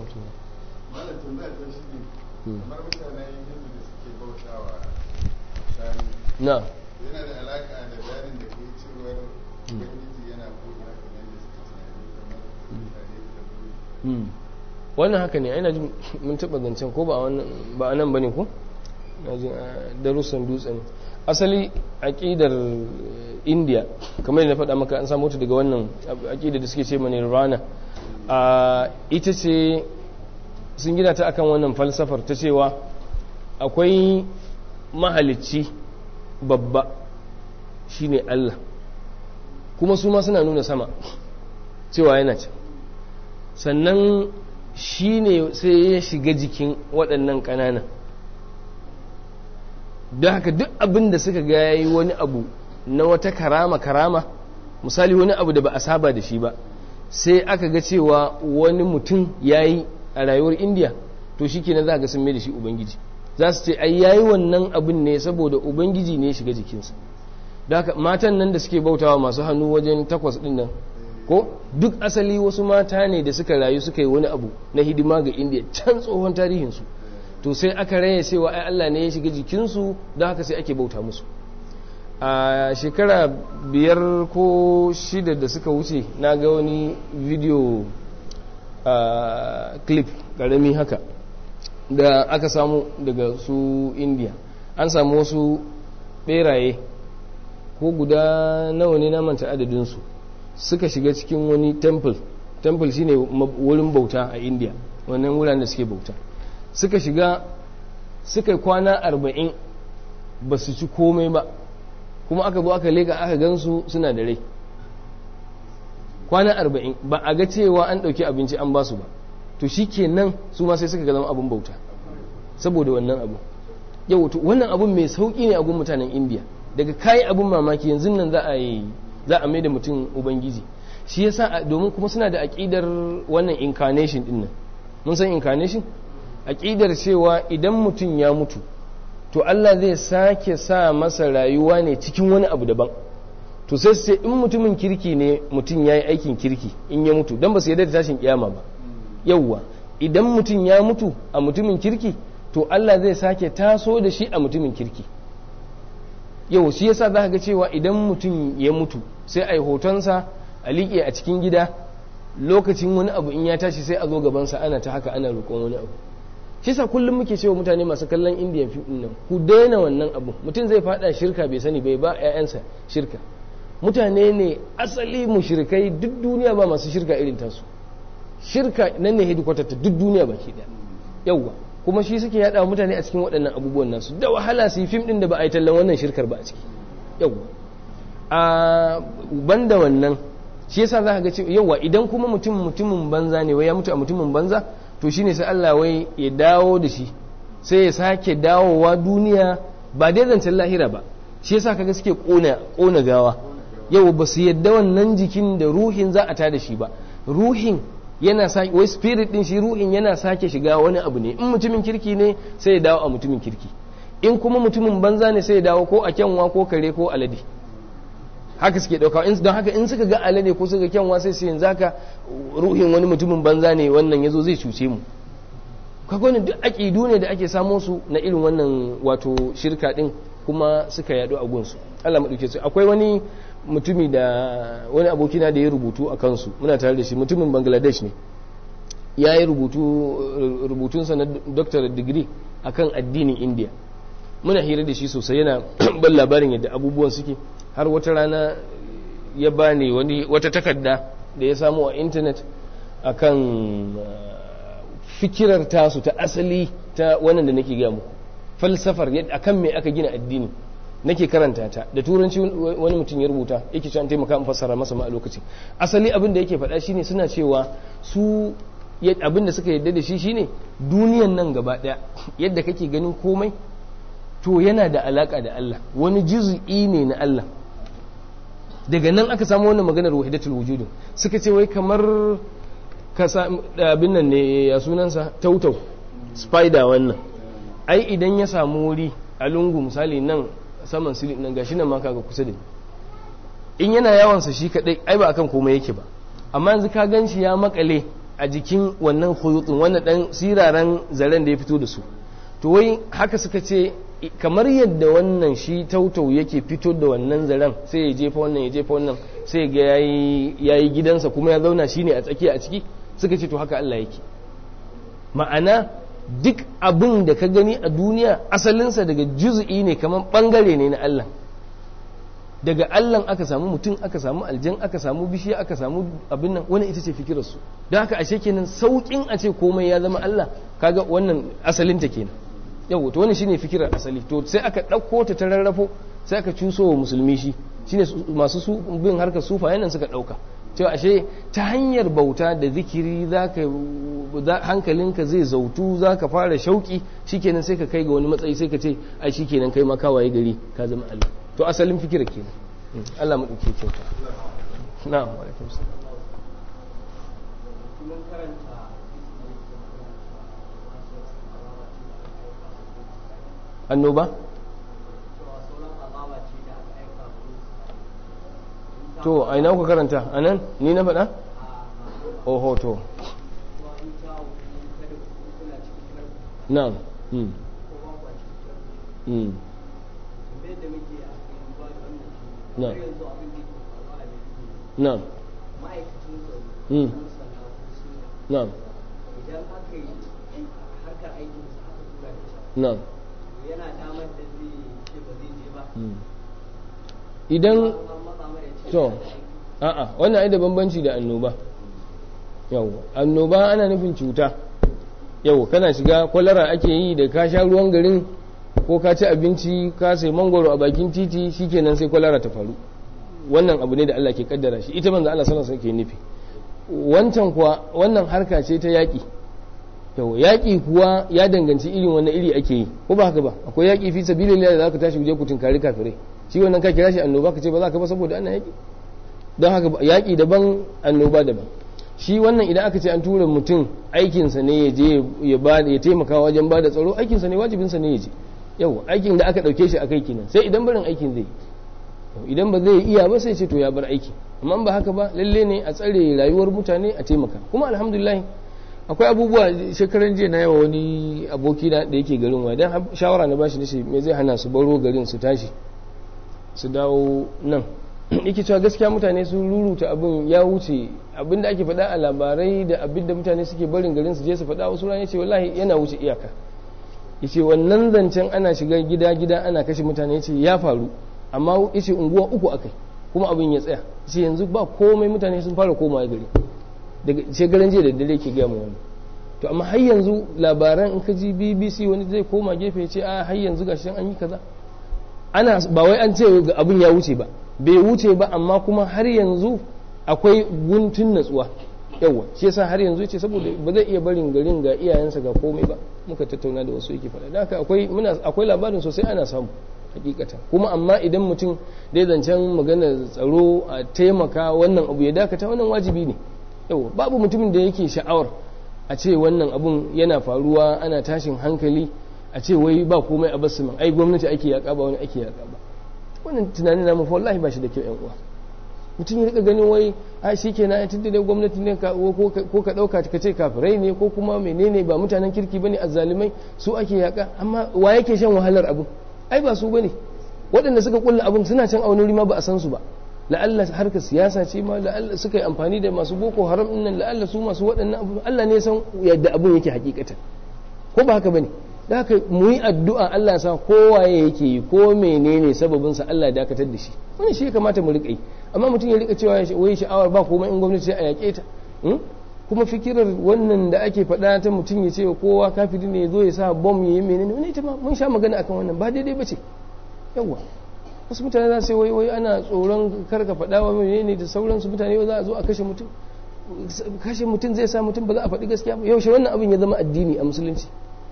na yana da alaka da bayanin da ke cewar ubangiji yana ko'ina kamar da suka tunani wannan haka ne aina jin mun taɓa zancen ko ba a nan ba ne ko na jin darussan dutsen asali aƙidar indiya kamar yadda faɗa maka an samu ta daga wannan aƙidar da suke ce mani rana ita ce sun gina ta akan wannan falsafar ta cewa akwai mahalicci babba shine Allah kuma su ma suna nuna sama cewa yana can sannan shine sai ya shiga jikin waɗannan ƙananan don haka duk abin da suka ga yayi wani abu na wata karama misali wani abu da ba a saba da shi ba sai aka ga cewa wani mutum yayi a rayuwar indiya to shi kenan za ga sun mai da shi ubangiji za su ce ai yayi wannan abin ne saboda ubangiji ne ya shiga jikinsa da haka matan nan da suke bautawa masu hannu wajen 8 din nan ko duk asali wasu mata ne da suka rayu suka yi wani abu na hidima ga indiya can tsohon tarihinsu to sai aka raya cewa ai Allah ne ya shiga jikinsu don haka sai ake bauta musu. A shekara 5 ko 6 da suka wuce na ga wani video clip karami haka da aka samu daga su indiya. An samu wasu beraye ko guda nawa ne na manta adadinsu suka shiga cikin wani temple shine wurin bauta a indiya, wannan wuraren da suke bauta. Suka shiga suka kwana 40 ba su ci komai ba, kuma aka zo aka leka aka gansu suna da rai. Kwana 40 ba a ga cewa an ɗauki abinci an basu ba, to shi kenan su ma sai suka ga zama abin bauta saboda wannan abu. Yau to wannan abun mai sauƙi ne a gun mutanen indiya, daga kayi abun mamaki yanzu nan za a mai da mutum ubangiji. Shi yasa domin kuma suna da aƙidar wannan incarnation din nan. Mun san incarnation, aƙidar cewa idan mutum ya mutu to Allah zai sake sa masa rayuwa ne cikin wani abu daban. To sai sai in mutumin kirki ne mutum ya yi aikin kirki in ya mutu, don ba su yarda da tashin kiyama ba. Yawwa idan mutum ya mutu a mutumin kirki to Allah zai sake taso da shi a mutumin kirki. Yau shi yasa za ka ga cewa idan mutum ya mutu sai a yi hotonsa a liƙe a cikin gida, lokacin wani abu in ya tashi sai a zo gabansa ana ta haka ana roƙon wani abu. Shi sa kullum muke cewa mutane masu kallon indian film nan ku daina wannan abu. Mutum zai fada shirka bai sani bai ba 'ya'yansa shirka. Mutane ne asali mushrikai, duk duniya ba masu shirka irin tasu. Shirka nan ne hedikwatar ta duk duniya baki daya. Yawwa kuma shi suke yada mutane a cikin waɗannan abubuwan nasu, da wahala su yi fim din da ba a yi tallan wannan shirkar ba a ciki. Yawwa a banda wannan shi yasa za ka ga cewa yawwa idan kuma mutumin banza ne wai ya mutu a mutumin banza, to shine sai Allah wai ya dawo da shi sai ya sake dawowa duniya, ba dai zancen lahira ba. Shi yasa kaga suke kona gawa. Yau ba su yadda wannan jikin da ruhin za a tada shi ba. Ruhin yana sake, wai spirit din shi ruhin yana sake shiga wani abu ne. In mutumin kirki ne sai ya dawo a mutumin kirki, in kuma mutumin banza ne sai ya dawo ko a kyanwa ko kare ko alade. Haka suke dauka. Don haka in suka ga alade ko suka ga kyanwa sai su yanzu haka ruhin wani mutumin banza ne wannan yazo zai cuce mu. Kaga wannan duk aqidu ne da ake samo su na irin wannan wato shirka din, kuma suka yado a gunsu. Allah mu dauke su. Akwai wani mutumi da wani abokina da ya rubutu a kansu, muna tare da shi, mutumin Bangladesh ne. Ya yi rubutunsa na doctorate degree akan addinin India. Muna hira da shi sosai, yana ban labarin yadda abubuwan suke. Har wata rana ya bani wata takarda da ya samu a intanet akan fikirar tasu ta asali ta wannan da nake gaya muku, falsafar akan me aka gina addini. Nake karanta ta da turanci, wani mutum ya rubuta yake cewa an taimaka in fassara masa ma a lokacin. Asali abin da yake faɗa shine suna cewa su abin da suka yadda da shi shine duniyan nan gaba ɗaya yadda kake ganin komai to yana da alaka da Allah, wani juz'i ne na Allah. Daga nan aka samu wannan maganar wahidatul wujud. Suka ce wai kamar abin nan ne ya sunansa tautau, spider wannan. Ai idan ya samu wuri a lungu misali nan saman silin nan gashi nan ma kaga kusa da ni, in yana yawansa shi kadai ai ba akan komai yake ba, amma yanzu ka ganshi ya makale a jikin wannan khuyutun, wannan dan siraran zaren da ya fito da su. To wai haka suka ce kamar yadda wannan shi tautau yake fito da wannan zaren sai ya jefa wannan ya jefa wannan sai ga yayi gidansa kuma ya zauna shine a tsakiya a ciki. Suka ce to haka Allah yake. Ma'ana duk abin da ka gani a duniya asalinsa daga juz'i ne, kamar bangare ne na Allah. Daga Allah aka samu mutum, aka samu aljan, aka samu bishiya, aka samu abin nan. Wannan ita ce fikirarsu. Don haka ashe kenan saukin a ce komai ya zama Allah, kaga wannan asalinta kenan. Yau to wannan shine fikirar asali. To sai aka ɗauko ta rarrafo sai aka cuso wa musulmi shi, shine masu bin harkar sufayen nan suka ɗauka cewa ashe ta hanyar bauta da zikiri hankalinka zai zautu, zaka fara shauki, shikenan sai ka kai ga wani matsayi sai ka ce ai shikenan kai ma kawaye gari ka zama Allah. To asalin fikirar kenan. Allah mu dauke kyauta. Na'am, wa alaikum salam. annoba to a ina ku karanta a nan ni na faɗa? oho to na'am na'am na'am na'am na'am idan to a'a wannan ai da bambanci da annoba. yau annoba ana nufin cuta. yau kana shiga kwalara ake yi da ka sha ruwan garin ko ka ci abinci ka sai mangoro a bakin titi shikenan sai kwalara ta faru. wannan abu ne da Allah ke kaddara shi, ita manzo Allah sallallahu alaihi wasallam ke nufi. wancan kuwa wannan harka ce ta yaki. yau yaki kuwa ya danganci irin wannan iri ake yi ko ba haka ba? akwai yaki fi sabilillah da zaka tashi guje ku tinkari kafirai, shi wannan ka kira shi annoba ka ce ba za ka ba saboda ana yaki. don haka yaki daban annoba daban. shi wannan idan aka ce an tura mutum aikinsa ne ya je ya taimaka wajen ba da tsaro, aikinsa ne wajibinsa ne ya je. yau aikin da aka ɗauke shi a kai kenan, sai idan barin aikin zai idan ba zai iya ba sai ce to ya bar aiki. amma ba haka ba lalle ne a tsare rayuwar mutane a taimaka. kuma alhamdulillah akwai abubuwa. shekaran jiya na yawa wani aboki da yake garin wa dan shawara na bashi nace me zai hana su baro garin su tashi su dawo nan. yake cewa gaskiya mutane sun ruruta abin ya wuce abin da ake faɗa a labarai da abin da mutane suke barin garin su je su faɗa wasu rana. ce wallahi yana wuce iyaka. yace wannan zancen ana shiga gida ana kashe mutane yace ya faru, amma yace unguwa uku akai kuma abin ya tsaya. yace yanzu ba komai, mutane sun fara komawa gari daga shekaran jiya da dare ke gaya mu wani. to amma har yanzu labaran in ka ji BBC wani zai koma gefe ya ce a har yanzu gashi an yi kaza. ana ba wai an ce abin ya wuce ba, bai wuce ba, amma kuma har yanzu akwai guntun natsuwa. yawa shi yasa har yanzu ce saboda ba zai iya barin garin ga iyayensa ga komai ba. muka tattauna da wasu yake faɗa. da haka akwai labarin sosai ana samu hakikatan. kuma amma idan mutum dai zancen magana tsaro a taimaka wannan abu ya dakata, wannan wajibi ne. yawa babu mutumin da yake sha'awar a ce wannan abun yana faruwa ana tashin hankali a ce wai ba komai a basu man ai gwamnati ake yaƙa ba wani ake yaƙa ba. wannan tunanin namu wallahi ba shi da kyau yan uwa. mutum ya rika ganin wai a shi ke na tunda dai gwamnati ne ko ka ɗauka ka ce kafirai ne ko kuma menene ba mutanen kirki bane azzalimai su ake yaƙa. amma wa yake shan wahalar abin? ai ba su bane. waɗanda suka kulla abin suna can a wani wuri ma ba a san su ba. la'alla harkar siyasa ce ma, la'alla suka yi amfani da masu boko haram din nan, la'alla su masu waɗannan abu. Allah ne san yadda abin yake hakikatan, ko ba haka bane? da haka mu yi addu'a Allah sa kowaye yake yi ko menene sababin sa Allah ya dakatar da shi. wannan shi ya kamata mu rika yi. amma mutum ya rika cewa wai sha'awar ba komai in gwamnati sai a yaƙe ta. kuma fikirar wannan da ake faɗa ta mutum ya ce kowa kafiri ne ya zo ya sa bom ya yi menene, wani ita ma mun sha magana akan wannan, ba daidai ba ce. yawwa wasu mutane za su yi wai ana tsoron karka faɗa wa menene da sauransu. mutane za a zo a kashe mutum. kashe mutum zai sa mutum ba za a faɗi gaskiya ba. yaushe wannan abin ya zama addini a musulunci?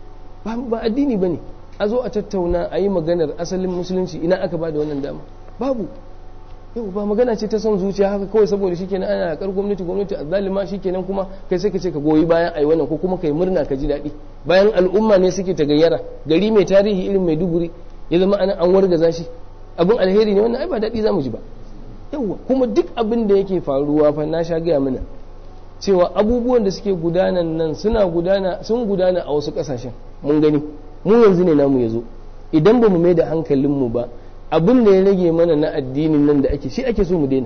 ba addini ba ne. a zo a tattauna a yi maganar asalin musulunci. ina aka ba da wannan dama? babu. yau ba magana ce ta son zuciya haka kawai saboda shikenan ana yakar gwamnati azzalima shikenan kuma kai sai ka ce ka goyi bayan ai wannan ko kuma kai murna ka ji daɗi bayan al'umma ne suke ta gayyara. gari mai tarihi irin Maiduguri ya zama an wargaza shi. abin alheri ne wannan? ai ba daɗi za mu ji ba. yawwa kuma duk abin da yake faruwa fa na sha gaya mana cewa abubuwan da suke gudanan nan sun gudana a wasu ƙasashen mun gani. mu yanzu ne namu ya zo. idan ba mu mai da hankalinmu ba abin da ya rage mana na addinin nan da shi ake so mu daina.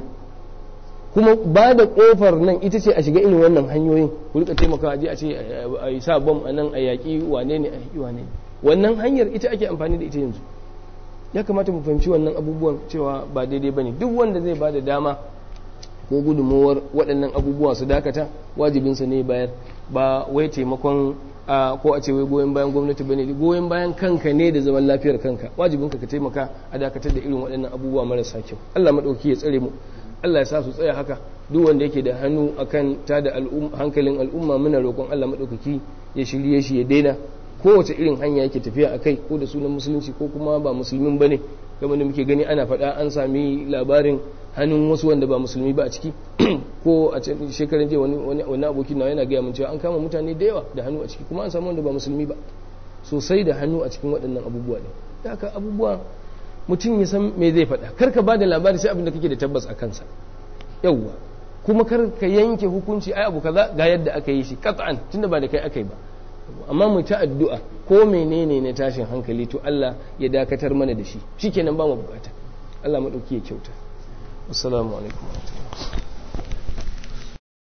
kuma ba da kofar nan ita ce a shiga irin wannan hanyoyin ku rika taimakawa a ce a yi sa bom a nan a yaƙi wane ne a yaƙi wane ne. wannan hanyar ita ake amfani da ita yanzu. ya kamata mu fahimci wannan abubuwan cewa ba daidai bane. duk wanda zai ba da dama ko gudunmawar waɗannan abubuwa su dakata wajibinsa ne bayar, ba wai taimakon ko a ce wai goyon bayan gwamnati bane. goyon bayan kanka ne da zaman lafiyar kanka. wajibinka ka taimaka a dakatar da irin waɗannan abubuwa marasa kyau. Allah madauki ya tsare mu. Allah ya sa su tsaya haka. duk wanda yake da hannu akan tada hankalin al'umma muna roƙon Allah madaukaki ya shirye shi ya daina kowace irin hanya yake tafiya a kai, ko da sunan musulunci ko kuma ba musulmin bane. kamar da muke gani ana faɗa an sami labarin hannun wasu wanda ba musulmi ba a ciki ko a shekarun jiya wani abokin na yana gaya mun cewa an kama mutane da yawa da hannu a ciki, kuma an samu wanda ba musulmi ba sosai da hannu a cikin waɗannan abubuwa ne. da haka abubuwa mutum ya san me zai faɗa. kar ka ba da labari sai abin da kake da tabbas a kansa. yawwa kuma kar ka yanke hukunci ai abu kaza ga yadda aka yi shi qat'an tunda ba da kai aka yi ba amma mu ta addu'a ko menene na tashin hankali to Allah ya dakatar mana da shi shikenan ba mu bukata Allah madauki ya kyauta assalamu alaikum